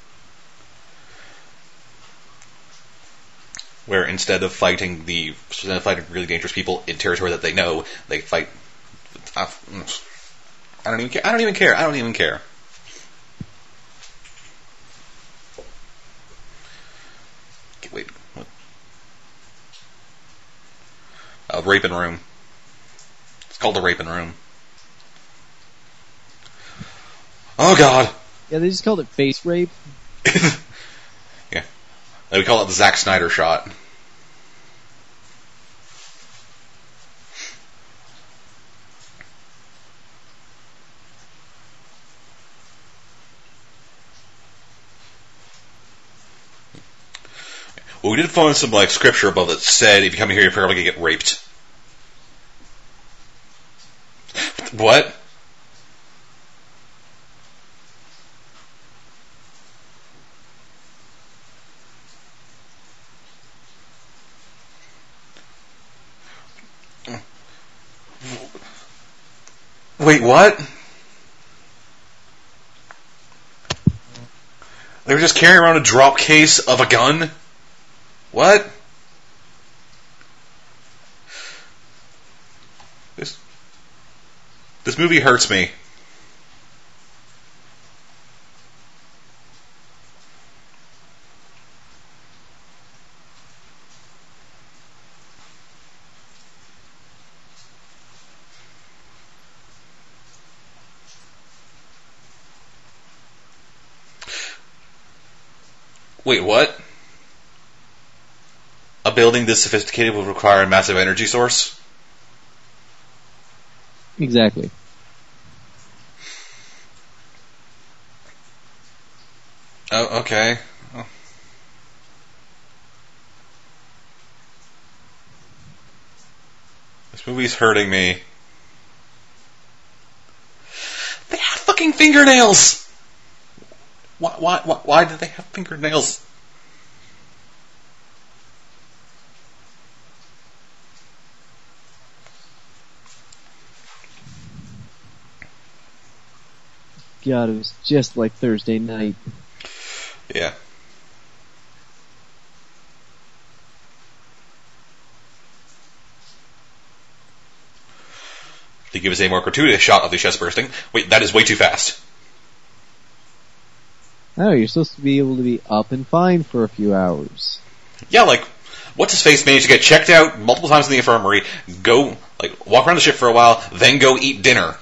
Where instead of fighting the instead of fighting really dangerous people in territory that they know, they fight. I don't even care. I don't even care. I don't even care. Wait. What? Uh, Raping Room. It's called the Raping Room. Oh God. Yeah, they just called it face rape. Yeah. We call it the Zack Snyder shot. Well, we did find some like scripture above that said if you come here, you're probably gonna get raped. What? Wait, what? They were just carrying around a drop case of a gun? What? This This movie hurts me. Wait, what? A building this sophisticated would require a massive energy source? Exactly. Oh, okay. Oh. This movie's hurting me. They have fucking fingernails! Why, why, why, why do they have fingernails? God, it was just like Thursday night. Yeah. To give us a more gratuitous shot of the chest bursting. Wait, that is way too fast. Oh, you're supposed to be able to be up and fine for a few hours. Yeah, like, what's his face managed to get checked out multiple times in the infirmary, go, like, walk around the ship for a while, then go eat dinner.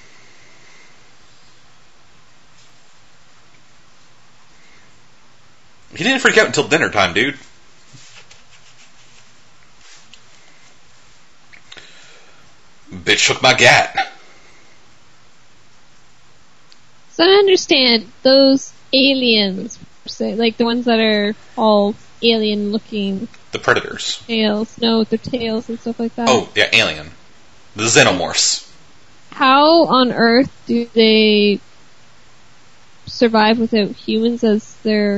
He didn't freak out until dinner time, dude. Bitch shook my gat. So I understand those aliens, say, like the ones that are all alien looking, The Predators. Tails. No, with their tails and stuff like that. Oh, yeah, Alien. The Xenomorphs. How on earth do they survive without humans as their,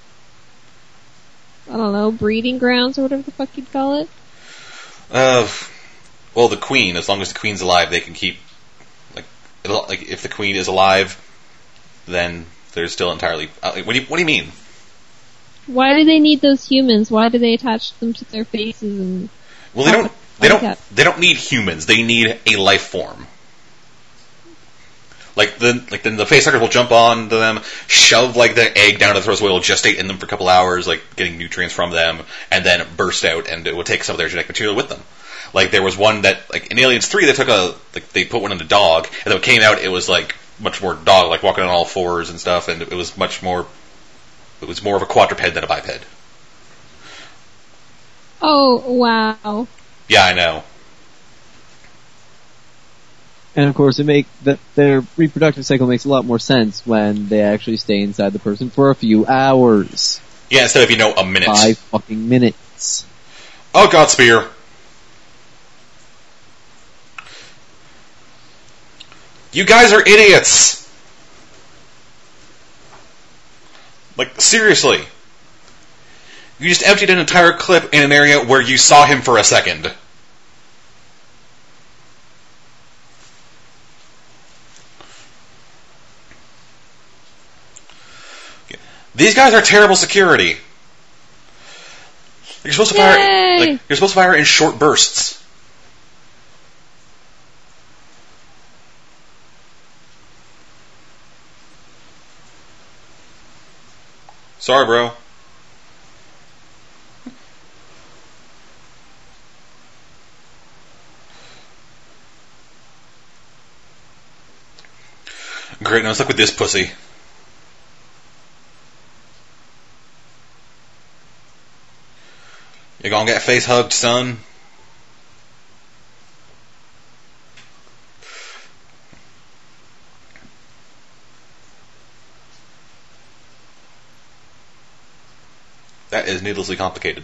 I don't know, breeding grounds or whatever the fuck you'd call it? Uh, well, the Queen, as long as the Queen's alive, they can keep, like, it'll, like if the Queen is alive, then they're still entirely, uh, what do you, what do you mean? Why do they need those humans? Why do they attach them to their faces and... Well, they don't, they don't, they don't need humans, they need a life form. Like then, like then the facehuggers will jump on to them, shove like the egg down to the throat, so it'll gestate in them for a couple hours, like getting nutrients from them, and then burst out, and it will take some of their genetic material with them. Like there was one that, like in Aliens three, they took a, like they put one in a dog, and then it came out, it was like much more dog, like walking on all fours and stuff, and it was much more, it was more of a quadruped than a biped. Oh wow! Yeah, I know. And of course, it make that their reproductive cycle makes a lot more sense when they actually stay inside the person for a few hours. Yeah, instead of, you know, a minute. Five fucking minutes. Oh god, Spear. You guys are idiots! Like, seriously. You just emptied an entire clip in an area where you saw him for a second. These guys are terrible security. You're supposed to fire. Like, you're supposed to fire in short bursts. Sorry, bro. Great, now let's look with this pussy. You gonna get face hugged, son? That is needlessly complicated.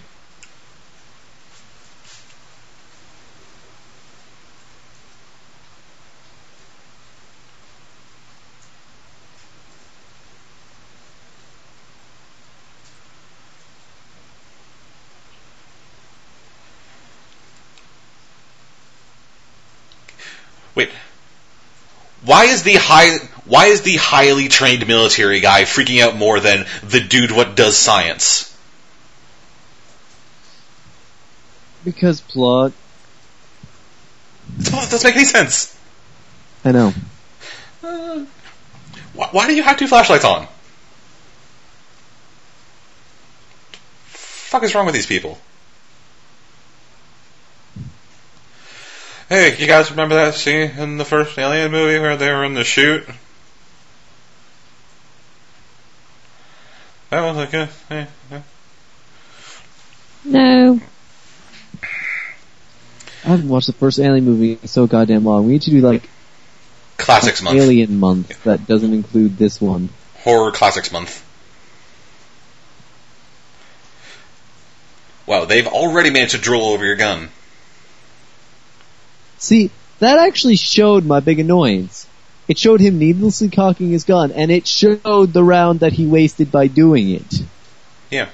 Wait. Why is the high why is the highly trained military guy freaking out more than the dude what does science? Because plot. That doesn't make any sense. I know. Uh, why, why do you have two flashlights on? Fuck is wrong with these people? Hey, you guys remember that scene in the first Alien movie where they were in the chute? That was like a... Eh, eh. No. I haven't watched the first Alien movie in so goddamn long. We need to do like... Classics month. Alien month yeah. That doesn't include this one. Horror Classics month. Wow, they've already managed to drool over your gun. See, that actually showed my big annoyance. It showed him needlessly cocking his gun, and it showed the round that he wasted by doing it. Yeah.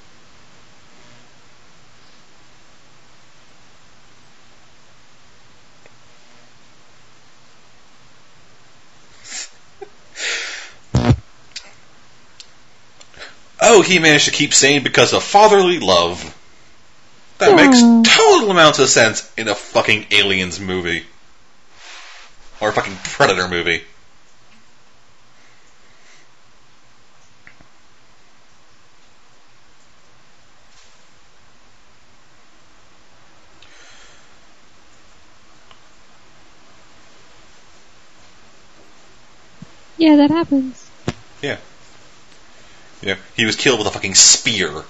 Oh, he managed to keep sane because of fatherly love. That Aww. Makes total amounts of sense in a fucking Aliens movie. Or a fucking Predator movie. Yeah, that happens. Yeah. Yeah, he was killed with a fucking spear.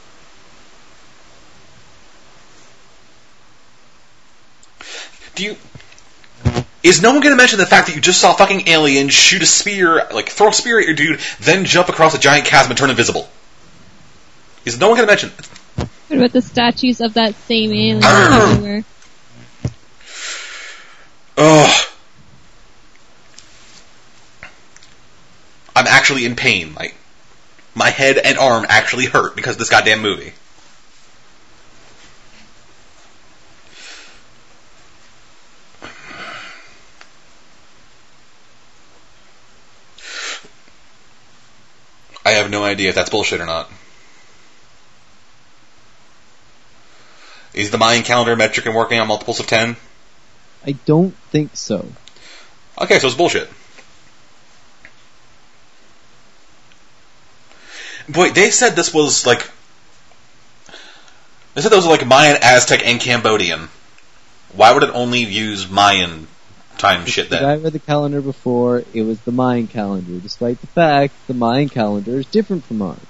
Do you... Is no one going to mention the fact that you just saw fucking aliens shoot a spear, like throw a spear at your dude, then jump across a giant chasm and turn invisible? Is no one going to mention it? What about the statues of that same alien everywhere? Ugh. I'm actually in pain. Like, my head and arm actually hurt because of this goddamn movie. I have no idea if that's bullshit or not. Is the Mayan calendar metric and working on multiples of ten? I don't think so. Okay, so it's bullshit. Boy, they said this was like... They said this was like Mayan, Aztec, and Cambodian. Why would it only use Mayan time shit then? I read the calendar before, it was the Mayan calendar, despite the fact the Mayan calendar is different from ours.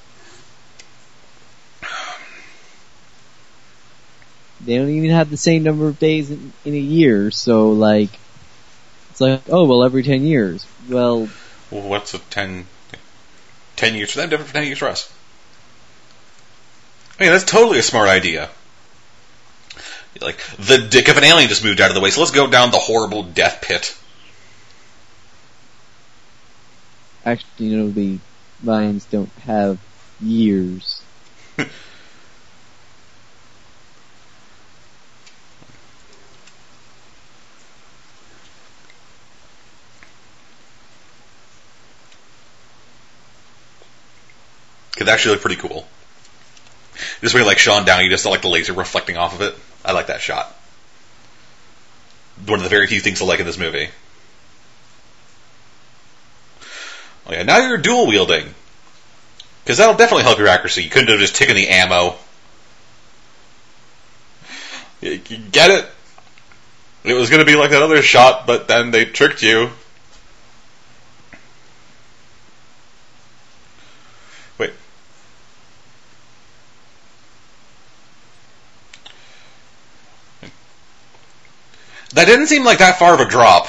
They don't even have the same number of days in, in a year, so like, it's like, oh, well, every ten years. Well... Well, what's a ten... Ten years for them, different from ten years for us. I mean, that's totally a smart idea. Like, the dick of an alien just moved out of the way, so let's go down the horrible death pit. Actually, you know, the Mayans don't have years. Could actually look pretty cool. Just way like Sean Downey, just like the laser reflecting off of it. I like that shot. One of the very few things I like in this movie. Oh yeah, now you're dual wielding. Because that'll definitely help your accuracy. You couldn't have just taken the ammo. You get it? It was going to be like that other shot, but then they tricked you. Wait. That didn't seem like that far of a drop.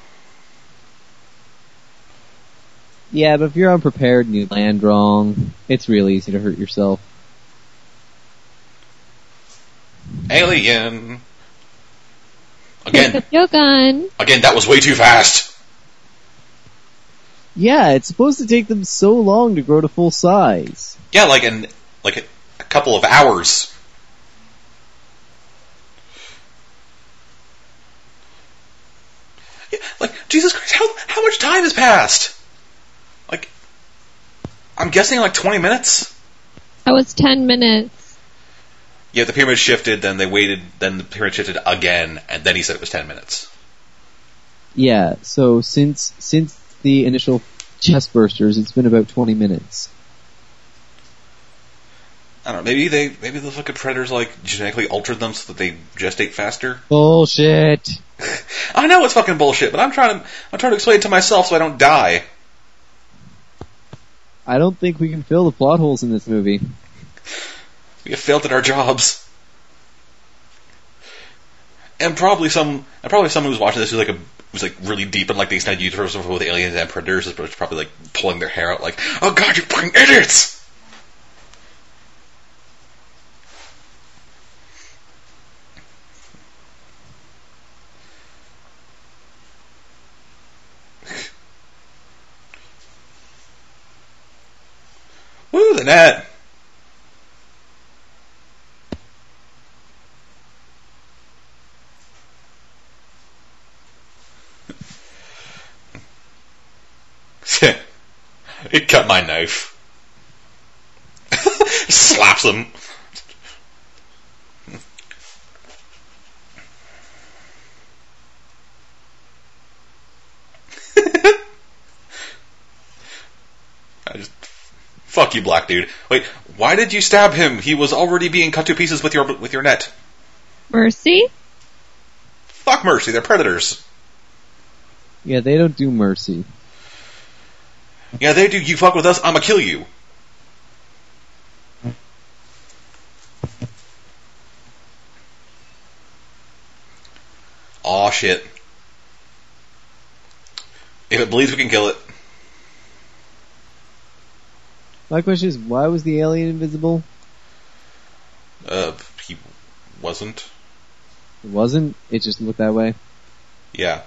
Yeah, but if you're unprepared and you land wrong, it's real easy to hurt yourself. Alien. Again. Your gun. Again, that was way too fast. Yeah, it's supposed to take them so long to grow to full size. Yeah, like in like a, a couple of hours. Yeah, like, Jesus Christ, how how much time has passed? Like, I'm guessing like twenty minutes? That was ten minutes. Yeah, the pyramid shifted, then they waited, then the pyramid shifted again, and then he said it was ten minutes. Yeah, so since since the initial chest bursters, it's been about twenty minutes. I don't know, maybe they maybe the fucking predators like genetically altered them so that they gestate faster? Bullshit. I know it's fucking bullshit, but I'm trying to I'm trying to explain it to myself so I don't die. I don't think we can fill the plot holes in this movie. We have failed at our jobs. And probably some and probably someone who's watching this who's like a who's like really deep in like the extended universe with aliens and predators is probably like pulling their hair out like, oh god, you fucking idiots! Woo, the net! It cut my knife. Slaps him. I just fuck you, black dude. Wait, why did you stab him? He was already being cut to pieces with your with your net. Mercy? Fuck Mercy, they're predators. Yeah, they don't do mercy. Yeah, they do. You fuck with us, I'ma kill you. Aw, shit. If it bleeds, we can kill it. My question is, why was the alien invisible? Uh, he wasn't. It wasn't? It just looked that way? Yeah.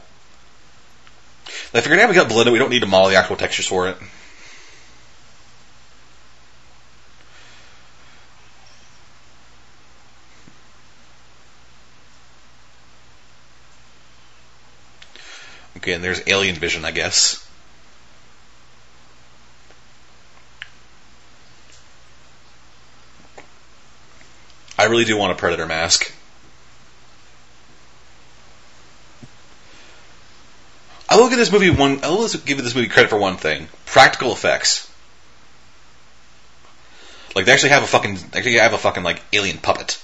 I figured, yeah, we got blood, we don't need to model the actual textures for it. Okay, and there's alien vision, I guess. I really do want a Predator mask. I will give this movie one. I will give this movie credit for one thing: practical effects. Like they actually have a fucking, they actually have a fucking like alien puppet.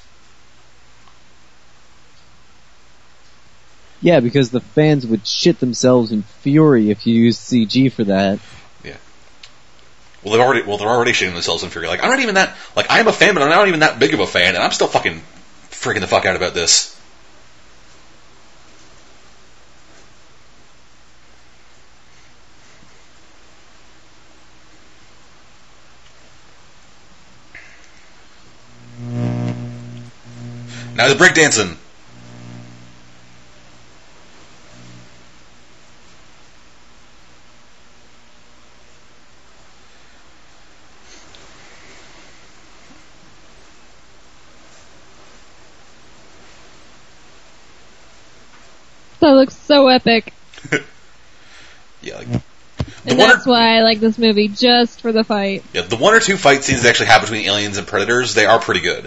Yeah, because the fans would shit themselves in fury if you used C G for that. Yeah. Well, they're already well, they're already shitting themselves in fury. Like I'm not even that. Like I'm a fan, but I'm not even that big of a fan, and I'm still fucking freaking the fuck out about this. Now the breakdancing. That looks so epic. Yeah, like, and that's or, why I like this movie, just for the fight. Yeah, the one or two fight scenes that actually have between aliens and predators, they are pretty good.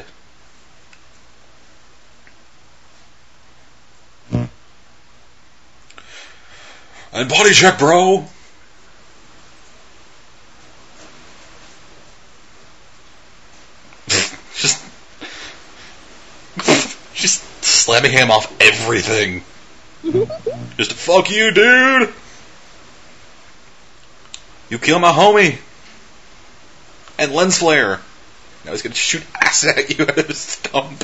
And body check, bro! just... just slamming him off everything. Just, fuck you, dude! You kill my homie! And lens flare! Now he's gonna shoot acid at you out of his stump.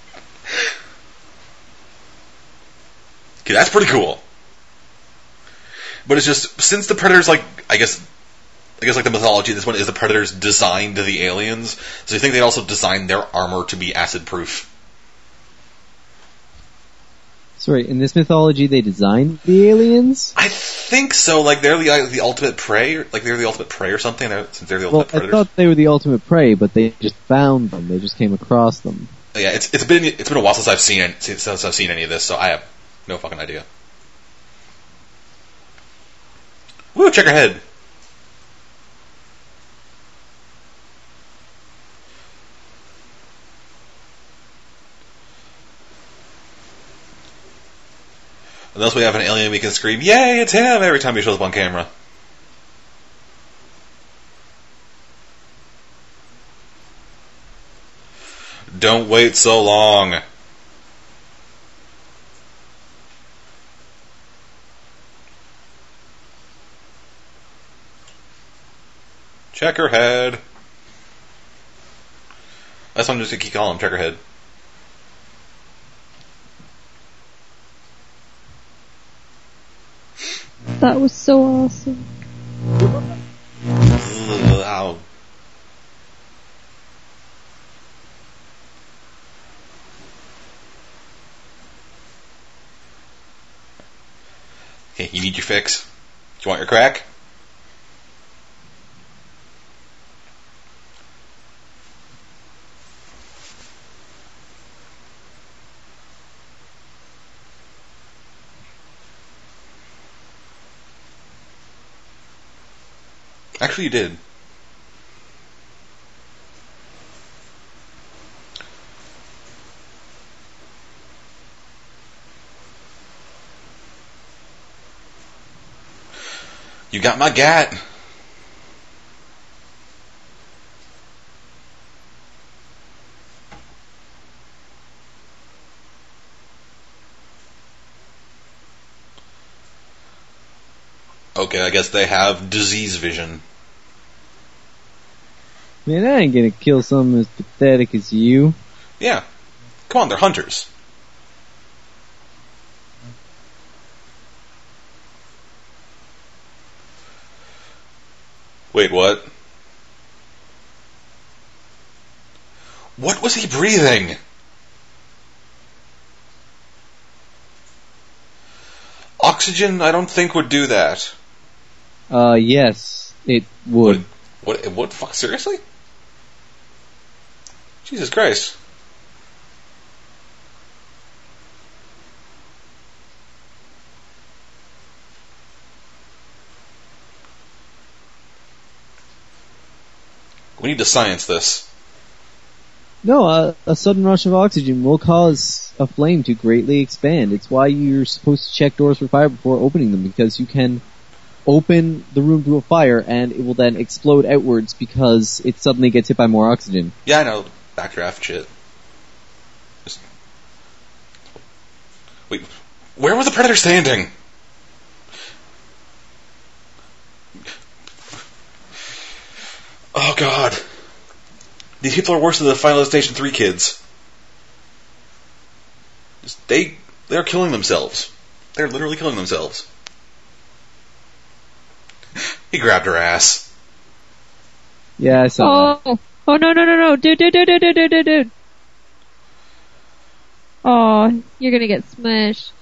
Okay, that's pretty cool. But it's just, since the Predators, like, I guess, I guess like the mythology of this one is the Predators designed the aliens, so you think they also designed their armor to be acid-proof? Sorry, in this mythology they designed the aliens? I think so, like they're the like, the ultimate prey, or, like they're the ultimate prey or something, they're, since they're the well, ultimate predators. I thought they were the ultimate prey, but they just found them, they just came across them. Yeah, it's it's been it's been a while since I've seen since I've seen any of this, so I have no fucking idea. Woo, check her head. Unless we have an alien, we can scream, "Yay, it's him!" every time he shows up on camera. Don't wait so long. Checkerhead. That's what I'm just going to keep calling him, Checkerhead. That was so awesome. Ow. Okay, you need your fix. Do you want your crack? Actually, you did. You got my gat. Okay, I guess they have disease vision. Man, I ain't gonna kill someone as pathetic as you. Yeah. Come on, they're hunters. Wait, what? What was he breathing? Oxygen, I don't think, would do that. Uh, yes, it would. What? What? What? Fuck? Seriously? Jesus Christ! We need to science this. No, uh, a sudden rush of oxygen will cause a flame to greatly expand. It's why you're supposed to check doors for fire before opening them, because you can open the room to a fire and it will then explode outwards because it suddenly gets hit by more oxygen. Yeah, I know. Backdraft shit. Just... Wait, where was the Predator standing? Oh god. These people are worse than the Final Destination three kids. Just, they, they're killing themselves. They're literally killing themselves. He grabbed her ass. Yeah, I saw Oh, oh no, no, no, no, dude, dude, dude, dude, dude, dude, dude. Oh, you're gonna get smushed.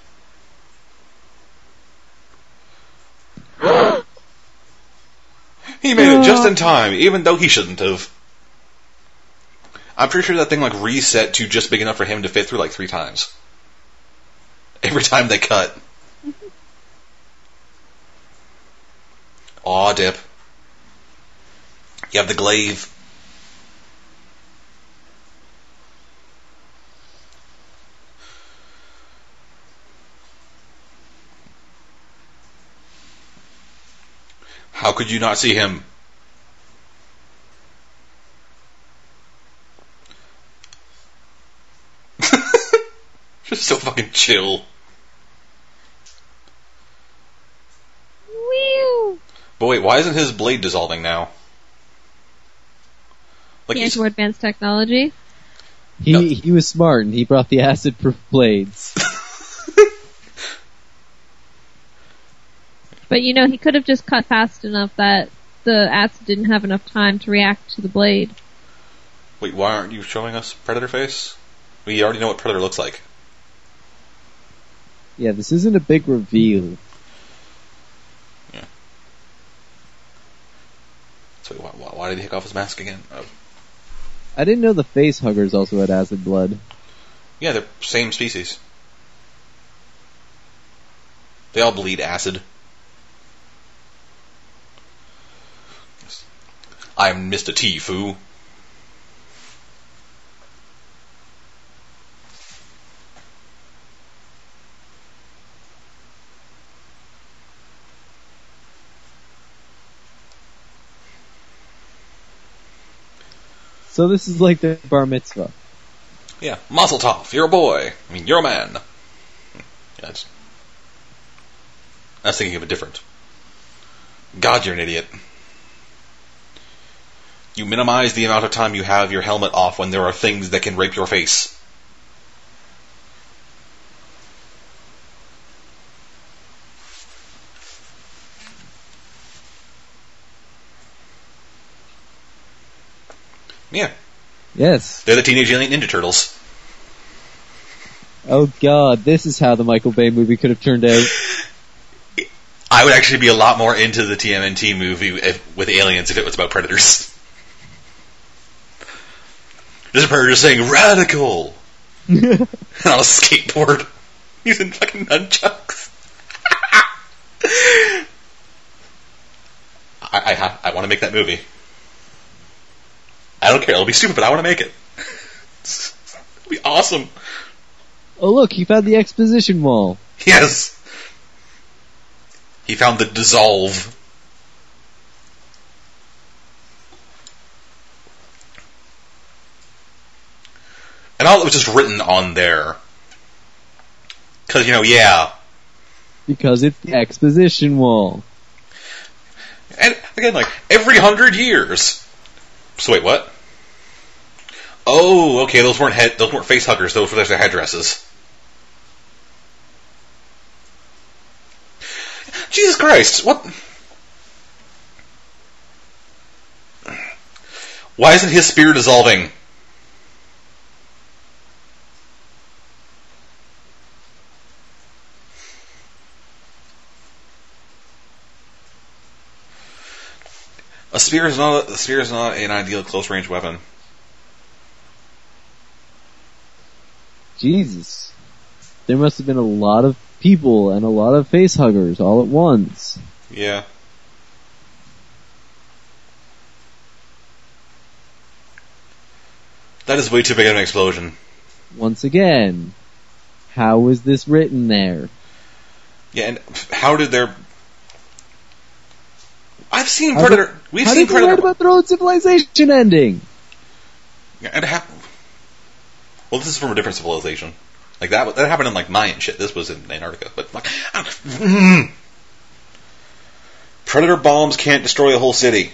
He made it just in time, even though he shouldn't have. I'm pretty sure that thing like reset to just big enough for him to fit through like three times. Every time they cut. Aw, dip. You have the glaive. How could you not see him? Just so fucking chill. Whew. But wait, why isn't his blade dissolving now? Like He has he's- more advanced technology. He No. he was smart and he brought the acid-proof blades. But you know, he could have just cut fast enough that the acid didn't have enough time to react to the blade. Wait, why aren't you showing us Predator face? We already know what Predator looks like. Yeah, this isn't a big reveal. Yeah. So why, why, why did he take off his mask again? Oh. I didn't know the face huggers also had acid blood. Yeah, they're same species. They all bleed acid. I'm Mister T, foo. So this is like the bar mitzvah. Yeah, Mazel Tov, you're a boy. I mean, you're a man. Yeah, that's, I was thinking of it different. God, you're an idiot. You minimize the amount of time you have your helmet off when there are things that can rape your face. Yeah, Yes. they're the Teenage Alien Ninja Turtles. Oh god, this is how the Michael Bay movie could have turned out. I would actually be a lot more into the T M N T movie if, with aliens if it was about predators. There's a predator saying "radical" and on a skateboard using fucking nunchucks. I I, I want to make that movie. I don't care. It'll be stupid, but I want to make it. It'll be awesome. Oh look, he found the exposition wall. Yes. He found the dissolve. And all that was just written on there. Because, you know, yeah. Because it's the exposition wall. And again, like, every hundred years. So wait, what? Oh, okay, those weren't head, those weren't face huggers, those were just their headdresses. Jesus Christ, what? Why isn't his spear dissolving? A spear is not a spear is not an ideal close range weapon. Jesus. There must have been a lot of people and a lot of facehuggers all at once. Yeah. That is way too big of an explosion. Once again, how was this written there? Yeah, and how did their... I've seen How Predator... did- We've how seen did they Predator... write about their own civilization ending? Yeah, and ha- well, this is from a different civilization. Like, that that happened in, like, Mayan shit. This was in Antarctica. But, like... Mm. Predator bombs can't destroy a whole city.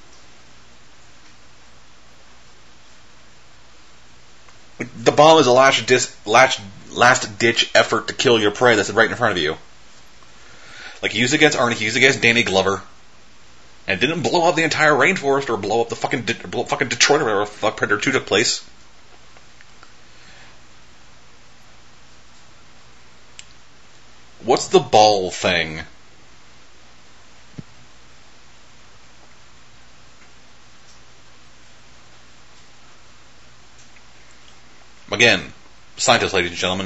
The bomb is a last, dis- last, last-ditch effort to kill your prey that's right in front of you. Like, he used it against Arnie, he used it against Danny Glover. And it didn't blow up the entire rainforest or blow up the fucking, De- blow up fucking Detroit or wherever the fuck Predator two took place. What's the ball thing? Again, scientists, ladies and gentlemen.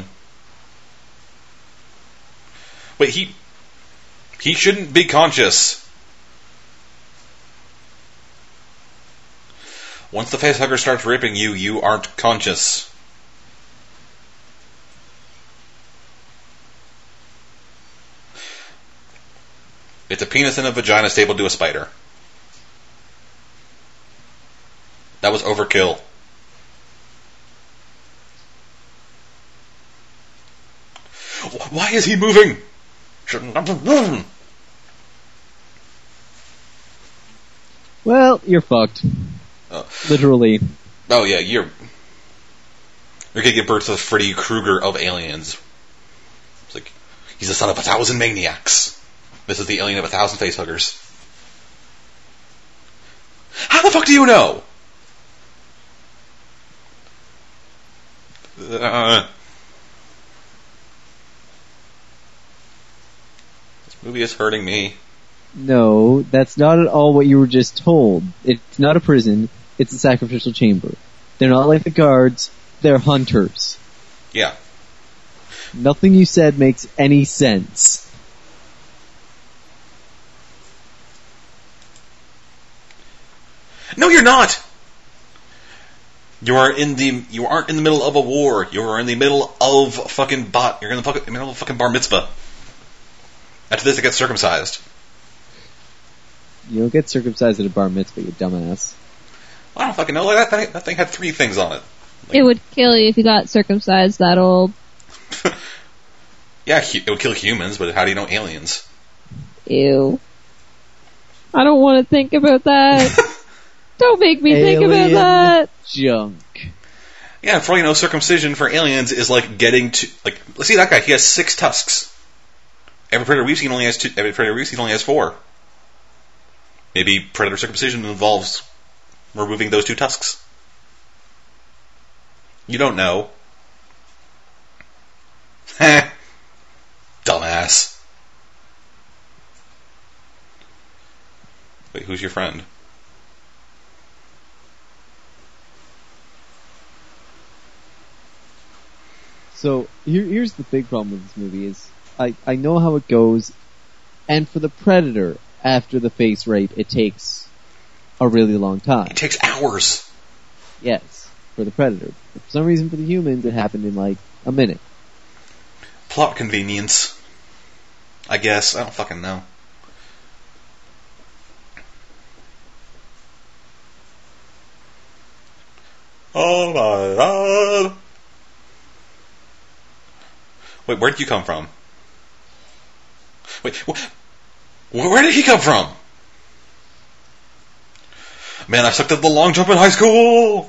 Wait, he... He shouldn't be conscious. Once the facehugger starts ripping you, you aren't conscious. It's a penis and a vagina stapled to a spider. That was overkill. Why is he moving? Shouldn't have moving. Well, you're fucked. Oh. Literally. Oh yeah, you're you're gonna give birth to the Freddy Krueger of aliens. It's like he's the son of a thousand maniacs. This is the alien of a thousand facehuggers. How the fuck do you know? Uh, this movie is hurting me. No, that's not at all what you were just told. It's not a prison, it's a sacrificial chamber. They're not like the guards, they're hunters. Yeah. Nothing you said makes any sense. No, you're not. You are in the. You aren't in the middle of a war. You are in the middle of fucking bot. You're in the fucking middle of fucking bar mitzvah. After this, it gets circumcised. You don't get circumcised at a bar mitzvah, you dumbass. I don't fucking know. Like that thing. That thing had three things on it. Like, It would kill you if you got circumcised that old. yeah, it would kill humans, but how do you know aliens? Ew. I don't want to think about that. Don't make me think about Alien that. Junk. Yeah, for all you know, circumcision for aliens is like getting to like. Let's see that guy. He has six tusks. Every predator we've seen only has two. Every predator we've seen only has four. Maybe predator circumcision involves removing those two tusks. You don't know. Heh. Dumbass. Wait, who's your friend? So, here, here's the big problem with this movie is, I, I know how it goes, and for the Predator, after the face rape, it takes a really long time. It takes hours. Yes, for the Predator. But for some reason, for the humans, it happened in like a minute. Plot convenience. I guess. I don't fucking know. Oh my god. Wait, where did you come from? Wait, wh- where did he come from? Man, I sucked at the long jump in high school!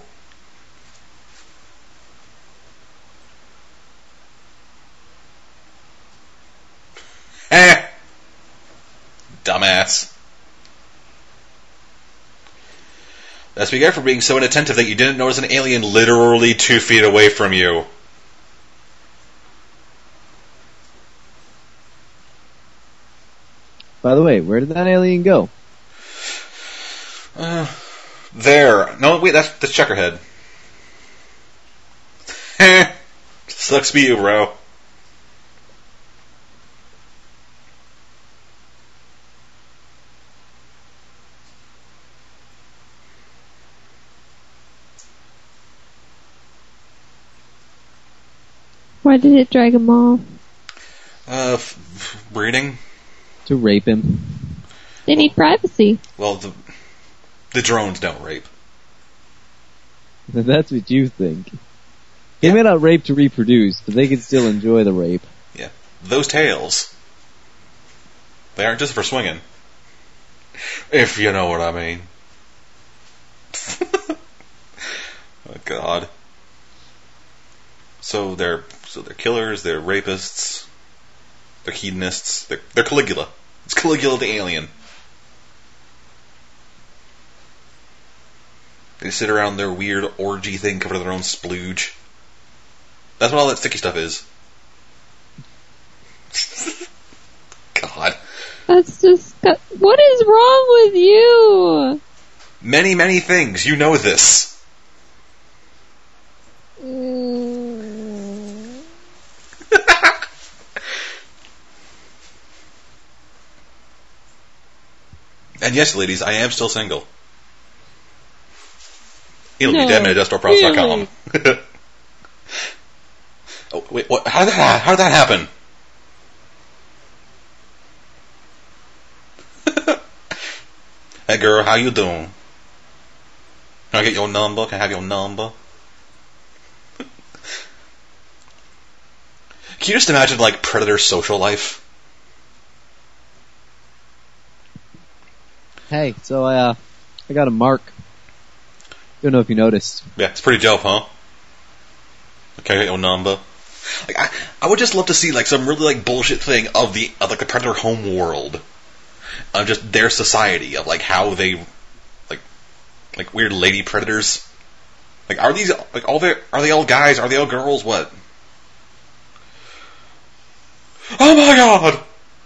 Eh! Dumbass. That's what you get for being so inattentive that you didn't notice an alien literally two feet away from you. By the way, where did that alien go? There. No, wait, that's, that's Checkerhead. Heh. Sucks for you, bro. Why did it drag him off? Uh, f- breeding? To rape him. They need privacy. Well, the, the drones don't rape. That's what you think. They may not rape to reproduce, but they can still enjoy the rape. Yeah. Those tails. They aren't just for swinging. If you know what I mean. Oh, God. So they're so they're killers, they're rapists, they're hedonists, they're, they're Caligula. It's Caligula the alien. They sit around their weird orgy thing covered in their own splooge. That's what all that sticky stuff is. God. That's just... What is wrong with you? Many, many things. You know this. Mm. And yes, ladies, I am still single. It'll No, be dead minute dot pros dot com. really? Oh, wait, what? How did that, how did that happen? Hey girl, how you doing? Can I get your number? Can I have your number? Can you just imagine, like, Predator's social life? Hey, so I, uh, I got a mark. Don't know if you noticed. Yeah, it's pretty dope, huh? Can I get your number? Like, I, I would just love to see, like, some really, like, bullshit thing of the, of, like, the Predator home world. Of just their society, of, like, how they, like, like, weird lady predators. Like, are these, like, all they, are they all guys? Are they all girls? What? Oh my God!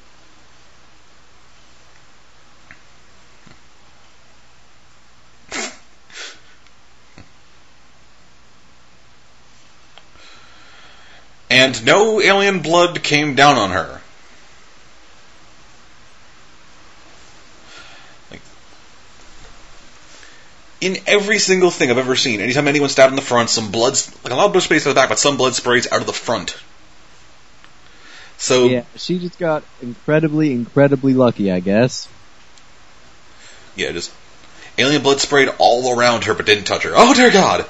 And no alien blood came down on her. Like, in every single thing I've ever seen, anytime anyone stabbed in the front, some blood's, like a lot of blood sprays to the back, but some blood sprays out of the front. So Yeah, she just got incredibly, incredibly lucky, I guess. yeah, just alien blood sprayed all around her, but didn't touch her. Oh dear God!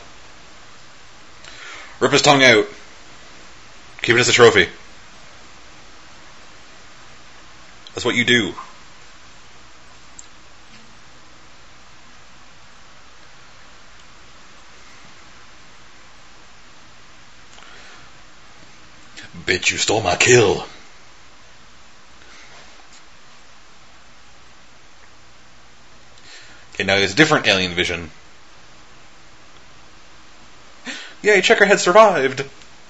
Rip his tongue out. Keep it as a trophy. That's what you do. Bitch, you stole my kill. Okay, now there's a different alien vision. Yay, Checkerhead survived!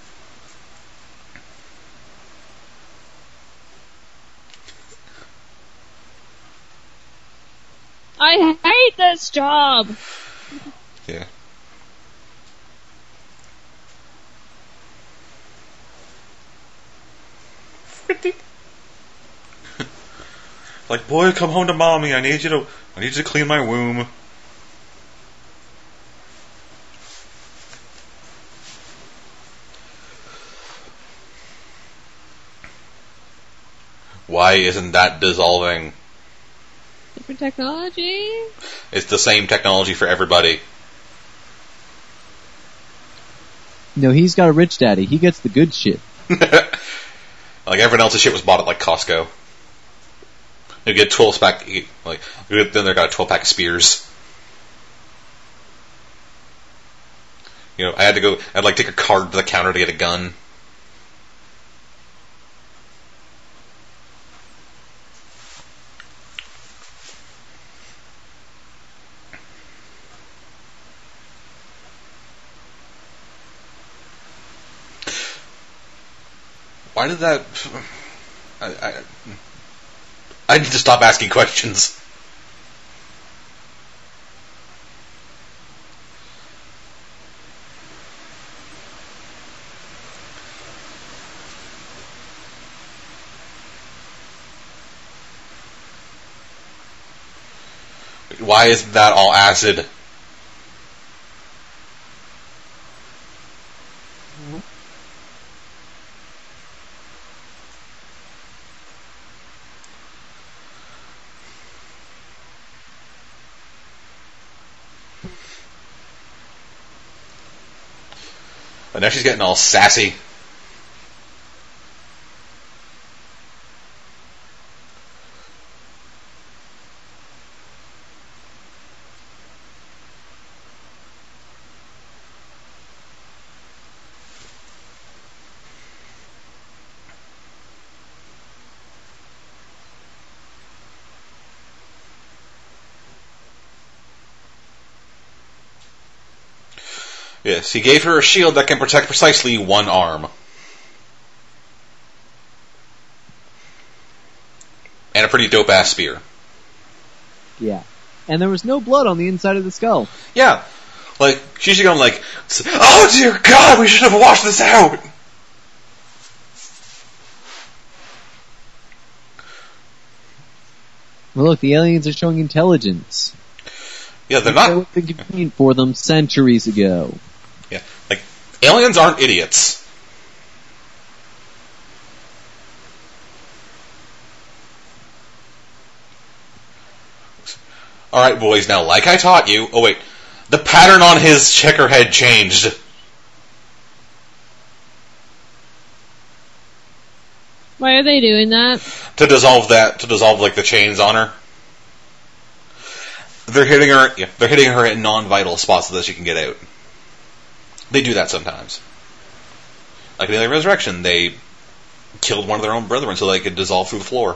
I hate this job! Yeah. Like, boy, come home to mommy. I need you to. I need you to clean my womb. Why isn't that dissolving? Different technology? It's the same technology for everybody. No, he's got a rich daddy. He gets the good shit. Like everyone else's shit was bought at like Costco. You get twelve pack, like then they got a twelve pack of spears. You know, I had to go. I'd like take a card to the counter to get a gun. Why did that? I, I, I need to stop asking questions. why is that all acid? And now she's getting all sassy. Yes, he gave her a shield that can protect precisely one arm. And a pretty dope-ass spear. Yeah. And there was no blood on the inside of the skull. Yeah. Like, she should go like, oh dear God, we should have washed this out! Well, look, the aliens are showing intelligence. Yeah, they're not... What been convenient for them centuries ago. Yeah, like, aliens aren't idiots. Alright, boys, now, like I taught you... Oh, wait. The pattern on his checker head changed. Why are they doing that? To dissolve that, to dissolve, like, the chains on her. They're hitting her, yeah, they're hitting her in non-vital spots so that she can get out. They do that sometimes. Like in the Alien Resurrection, they killed one of their own brethren so they could dissolve through the floor.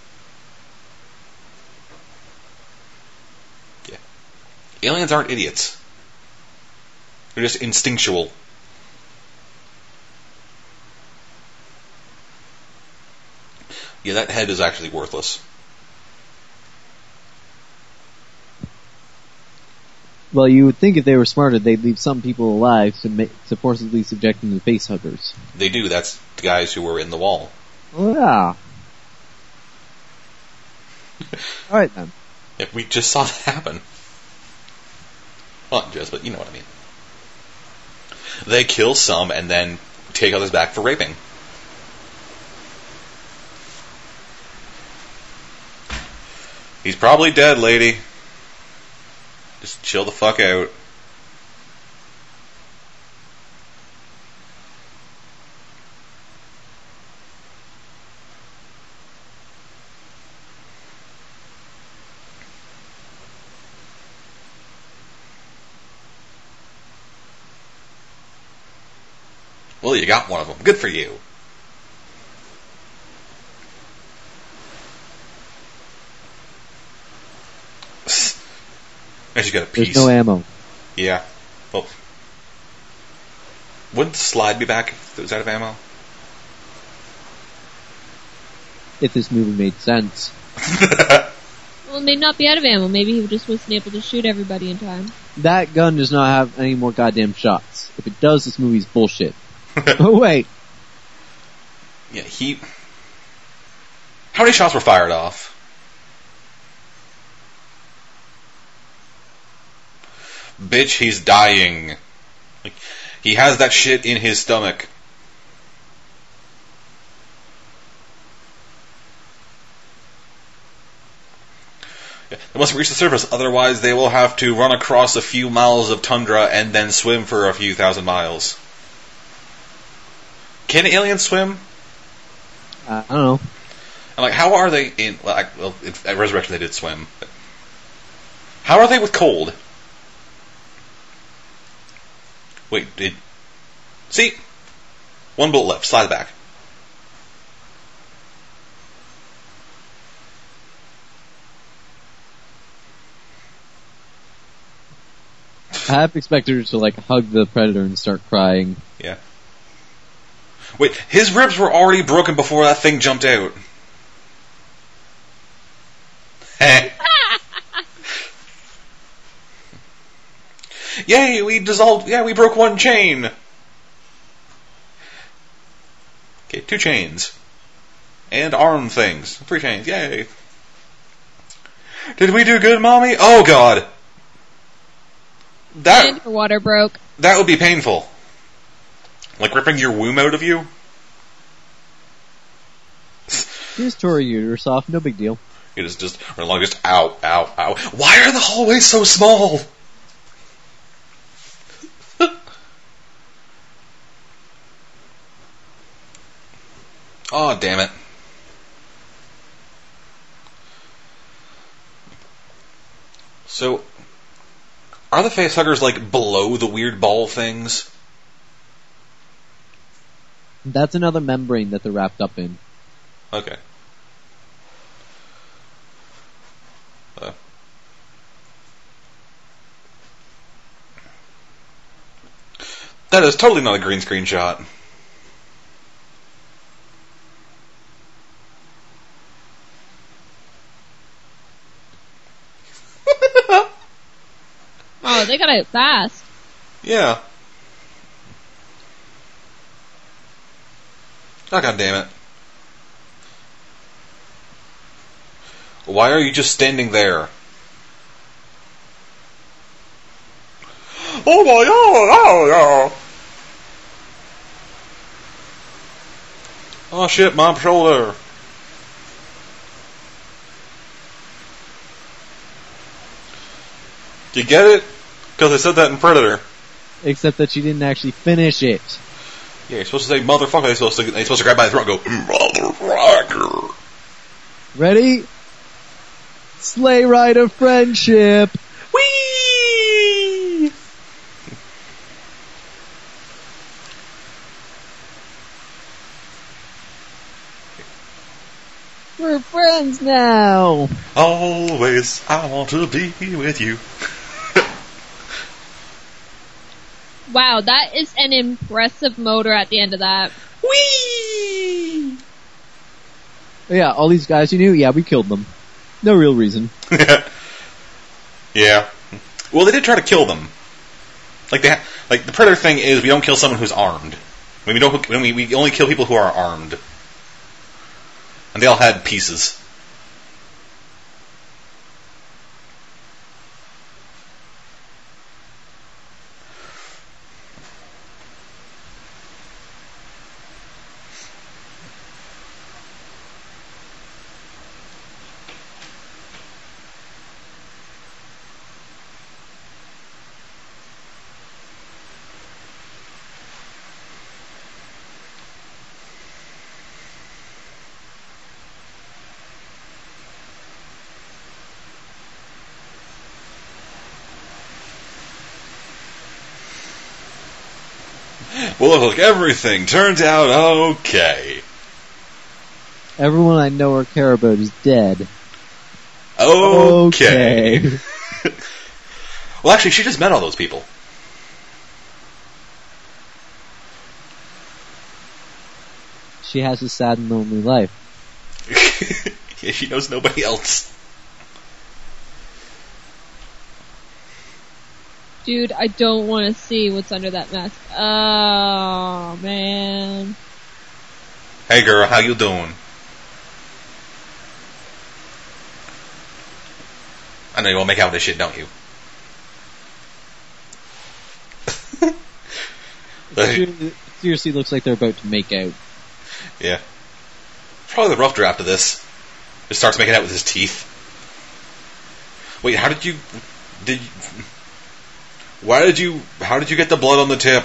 Yeah. Aliens aren't idiots. They're just instinctual. Yeah, that head is actually worthless. Well, you would think if they were smarter, they'd leave some people alive to, ma- to forcibly subject them to face huggers. They do. That's the guys who were in the wall. Oh, yeah. Alright then. Yeah, we just saw that happen. Well, not just, but you know what I mean. They kill some and then take others back for raping. He's probably dead, lady. Just chill the fuck out. Well, you got one of them. Good for you. And she's got a piece. There's no ammo. Yeah. Well, wouldn't the slide be back if it was out of ammo? If this movie made sense. Well, it may not be out of ammo. Maybe he just wasn't able to shoot everybody in time. That gun does not have any more goddamn shots. If it does, this movie's bullshit. Oh, wait. Yeah, he... How many shots were fired off? Bitch, he's dying. Like, he has that shit in his stomach. Yeah, they must reach the surface, otherwise they will have to run across a few miles of tundra and then swim for a few thousand miles. Can aliens swim? Uh, I don't know. And like, how are they in... Well, I, well at Resurrection they did swim. But how are they with cold? Wait, did... See? One bullet left. Slide it back. I half expected her to, like, hug the Predator and start crying. Yeah. Wait, his ribs were already broken before that thing jumped out. Yay, we dissolved... Yeah, we broke one chain. Okay, two chains. And arm things. Three chains, yay. Did we do good, Mommy? Oh, God. That, And her water broke. that would be painful. Like ripping your womb out of you? Just tore your uterus off, no big deal. It is just, or long just, ow, ow, ow. Why are the hallways so small? Oh, damn it. So, are the facehuggers, like, below the weird ball things? That's another membrane that they're wrapped up in. Okay. Uh. That is totally not a green screen shot. Oh, they got out fast. Yeah. Oh, God damn it. Why are you just standing there? Oh my god! Oh, oh shit, my shoulder. You get it? Because I said that in Predator. Except that she didn't actually finish it. Yeah, you're supposed to say motherfucker. They're supposed to, they're supposed to grab by the throat and go, motherfucker. Ready? Sleigh ride of friendship. Whee! We're friends now. Always, I want to be with you. Wow, that is an impressive motor at the end of that. Whee! Yeah, all these guys you knew, yeah, we killed them. No real reason. Yeah. Well, they did try to kill them. Like they, ha- like the Predator thing is, we don't kill someone who's armed. I mean, we don't. We, we only kill people who are armed. And they all had pieces. Well, it looks like everything turns out okay. Everyone I know or care about is dead. Okay. Okay. Well, actually, she just met all those people. She has a sad and lonely life. Yeah, she knows nobody else. Dude, I don't want to see what's under that mask. Oh, man. Hey, girl, how you doing? I know you want to make out with this shit, don't you? It seriously looks like they're about to make out. Yeah. Probably the rough draft of this. Just starts making out with his teeth. Wait, how did you... Did you... Why did you... How did you get the blood on the tip?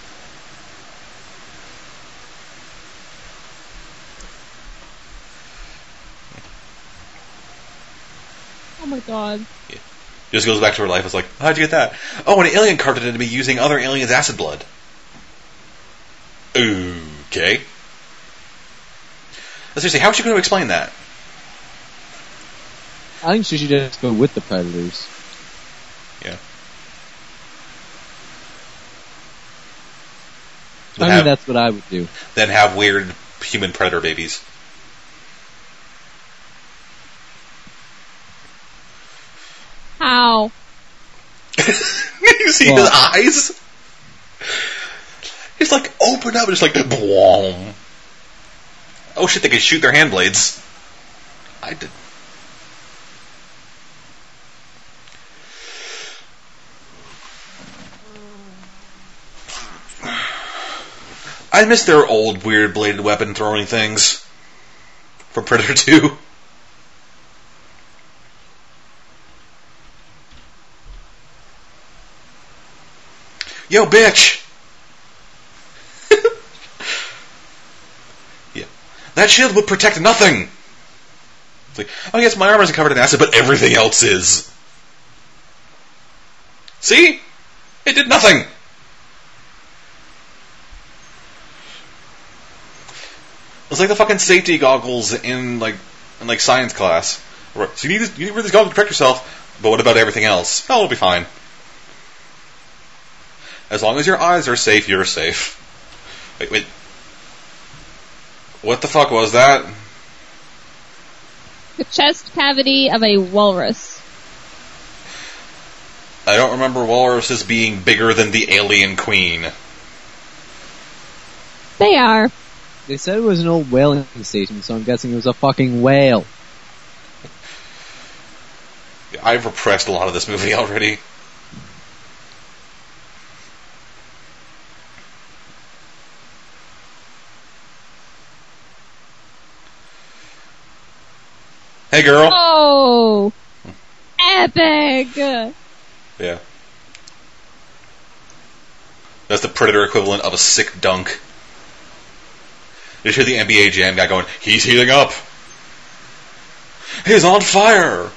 Oh my god. Yeah. Just goes back to her life. It's like, how'd you get that? Oh, an alien carved it into me using other aliens' acid blood. Okay. Seriously, how is she going to explain that? I think she should just go with the Predators. Yeah. I mean, have, that's what I would do. Then have weird human predator babies. How? You see What? his eyes? He's like, open up, and just like, boom. Oh shit, they can shoot their hand blades. I did. I miss their old weird bladed weapon throwing things from Predator two. Yo, bitch! Yeah. That shield would protect nothing! It's like, oh yes, my armor isn't covered in acid, but everything else is. See? It did nothing! It's like the fucking safety goggles in, like, in, like, science class. So you need, this, you need to wear these goggles to protect yourself, but what about everything else? Oh, it'll be fine. As long as your eyes are safe, you're safe. Wait, wait. What the fuck was that? The chest cavity of a walrus. I don't remember walruses being bigger than the alien queen. They are. They said it was an old whaling station, so I'm guessing it was a fucking whale. I've repressed a lot of this movie already. Hey, girl. Oh! Epic! Yeah. That's the Predator equivalent of a sick dunk. You just hear the N B A Jam guy going, he's heating up. He's on fire.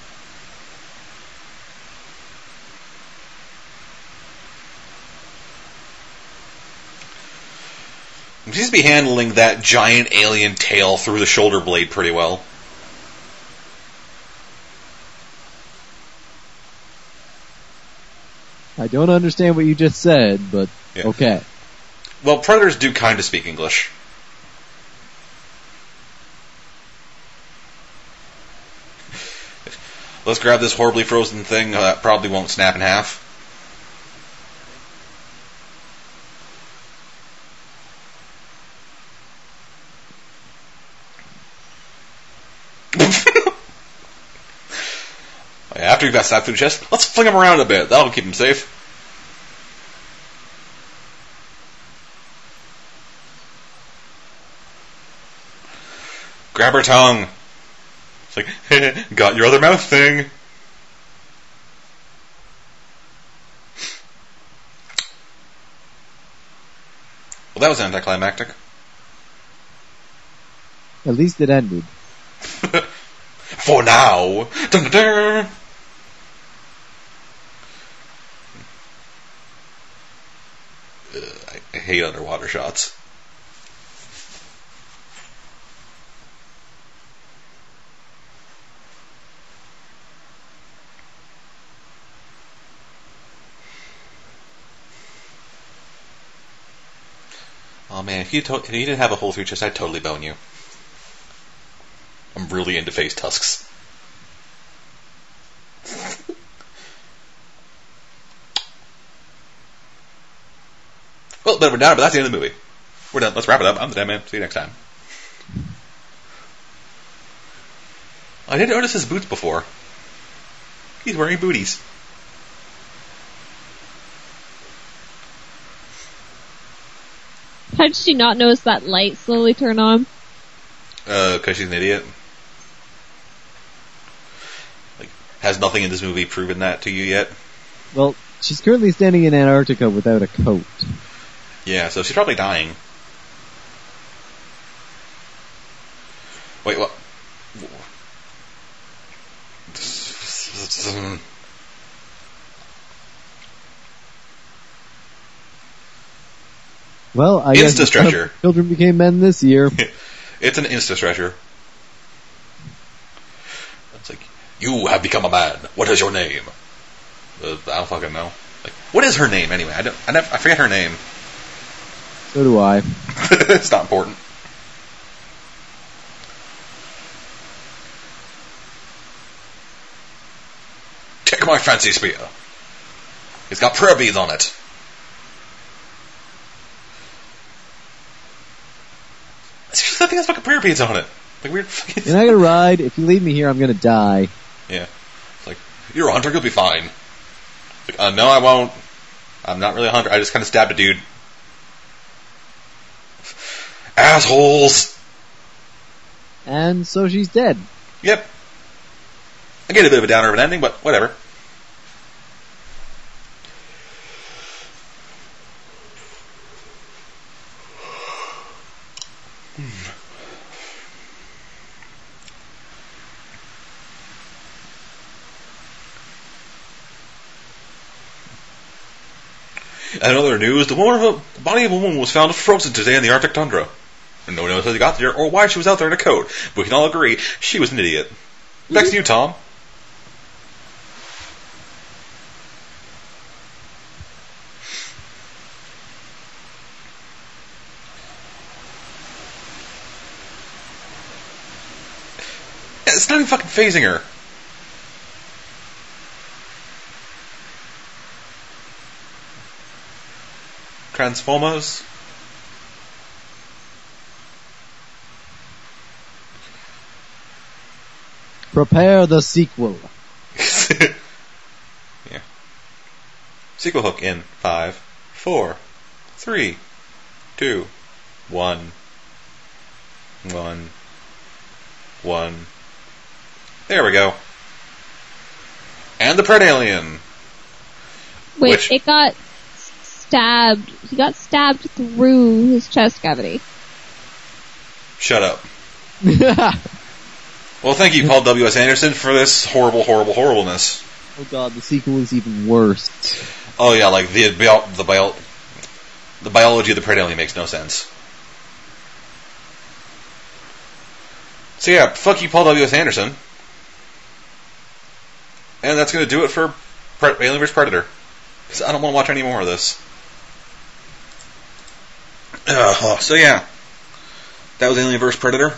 He seems to be handling that giant alien tail through the shoulder blade pretty well. I don't understand what you just said, but Yeah. okay. Well, Predators do kind of speak English. Let's grab this horribly frozen thing uh, that probably won't snap in half. After you've got stabbed through the chest, let's fling him around a bit. That'll keep him safe. Grab her tongue. It's like, got your other mouth thing. Well, that was anticlimactic. At least it ended. For now. Dun, dun, dun. Uh, I hate underwater shots. Oh man, if you, to- if you didn't have a hole through your chest, I'd totally bone you. I'm really into face tusks. Well, but we're done, but that's the end of the movie. We're done. Let's wrap it up. I'm the Dead Man. See you next time. I didn't notice his boots before. He's wearing booties. How did she not notice that light slowly turn on? Uh, because she's an idiot. Like, has nothing in this movie proven that to you yet? Well, she's currently standing in Antarctica without a coat. Yeah, so she's probably dying. Wait, what? Well, I guess Insta-stretcher. children became men this year. It's an Insta-stretcher. It's like, you have become a man. What is your name? Uh, I don't fucking know. Like, what is her name anyway? I don't. I, never, I forget her name. So do I. It's not important. Take my fancy spear. It's got prayer beads on it. I think that's fucking prayer beads on it. Like weird fucking. You're not gonna ride. If you leave me here, I'm gonna die. Yeah. It's like, you're a hunter, you'll be fine. It's like, uh, no, I won't. I'm not really a hunter. I just kind of stabbed a dude. Assholes! And so she's dead. Yep. I get a bit of a downer of an ending, but whatever. And in other news, the, woman of a, the body of a woman was found frozen today in the Arctic tundra. And no one knows how they got there or why she was out there in a coat. But we can all agree she was an idiot. Back to you, Tom. It's not even fucking phasing her. Transformers. Prepare the sequel. Yeah. Sequel hook in five, four, three, two, one, one, one. There we go. And the Pred Alien. Wait, Which- it got stabbed. He got stabbed through his chest cavity. Shut up. Well, thank you, Paul W S. Anderson, for this horrible, horrible, horribleness. Oh god, the sequel is even worse. Oh yeah, like the bio- the bio- the biology of the Pred Alien makes no sense. So yeah, fuck you, Paul W S. Anderson. And that's going to do it for Pre- Alien versus. Predator. Because I don't want to watch any more of this. Uh, so yeah, that was Alien versus. Predator.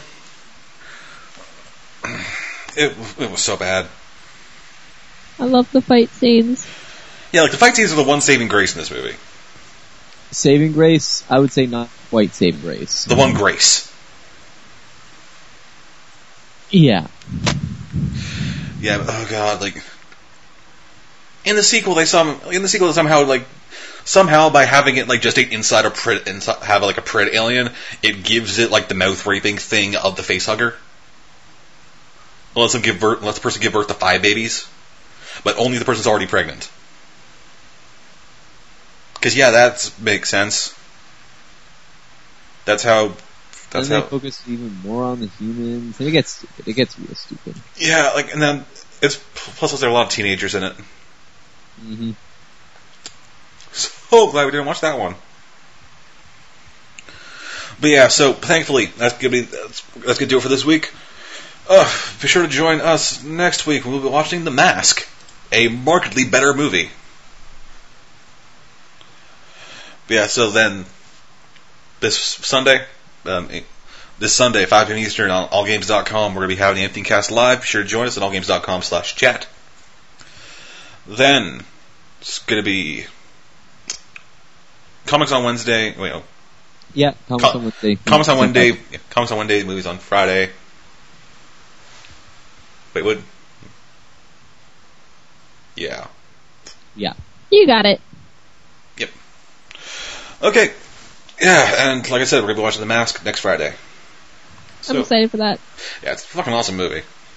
It, it was so bad. I love the fight scenes. Yeah, like the fight scenes are the one saving grace in this movie. Saving grace? I would say not quite saving grace. The one grace. Yeah. Yeah, but, oh god, like in the sequel they some in the sequel they somehow like somehow by having it like just inside a pred inside, have like a pred alien, it gives it like the mouth raping thing of the face hugger. It lets them give birth, lets the person give birth to five babies, but only the person's already pregnant. Because yeah, that makes sense. That's how. That's and how. they focus even more on the humans. And it gets stupid. It gets real stupid. Yeah, like and then it's plus there are a lot of teenagers in it. Mm-hmm. So glad we didn't watch that one. But yeah, so thankfully that's gonna be that's, that's gonna do it for this week. Uh, be sure to join us next week when we'll be watching The Mask, a markedly better movie. But yeah, so then this Sunday, um, this Sunday, five p.m. Eastern on all games dot com, we're going to be having the Empty Cast live. Be sure to join us at all games dot com slash chat. Then it's going to be Comics on Wednesday. Wait, no. Yeah, Comics Com- on Wednesday. Comics on Wednesday. Yeah, Comics on Wednesday. Movies on Friday. Wait, what? Yeah. Yeah. You got it. Yep. Okay. Yeah, and like I said, we're going to be watching The Mask next Friday. So, I'm excited for that. yeah, it's a fucking awesome movie.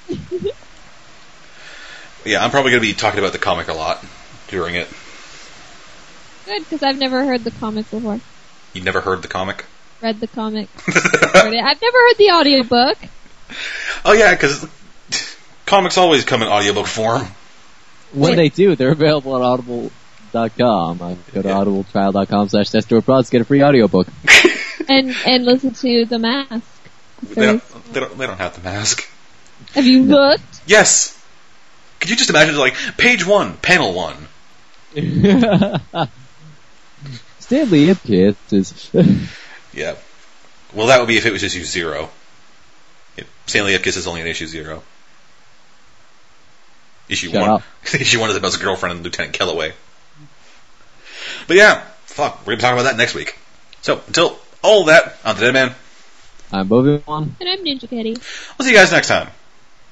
Yeah, I'm probably going to be talking about the comic a lot during it. Good, because I've never heard the comic before. You never heard the comic? Read the comic. Heard it. I've never heard the audiobook. Oh yeah, because comics always come in audiobook form. When they do, they're available on audible dot com. Uh, go to Yeah. audible trial dot com slash test door prods, get a free audiobook. And and listen to The Mask. They don't, they don't. They don't have the mask. Have you looked? Yes. Could you just imagine like page one, panel one? Stanley Ipkiss is... Yeah. Well, that would be if it was issue zero. It, Stanley Ipkiss is only in issue zero. Issue Shut one. up. Issue one is about his girlfriend and Lieutenant Kellaway. But yeah, fuck, we're gonna be talking about that next week. So until all that, I'm the Dead Man. I'm Bovie One. And I'm Ninja Kitty. We'll see you guys next time.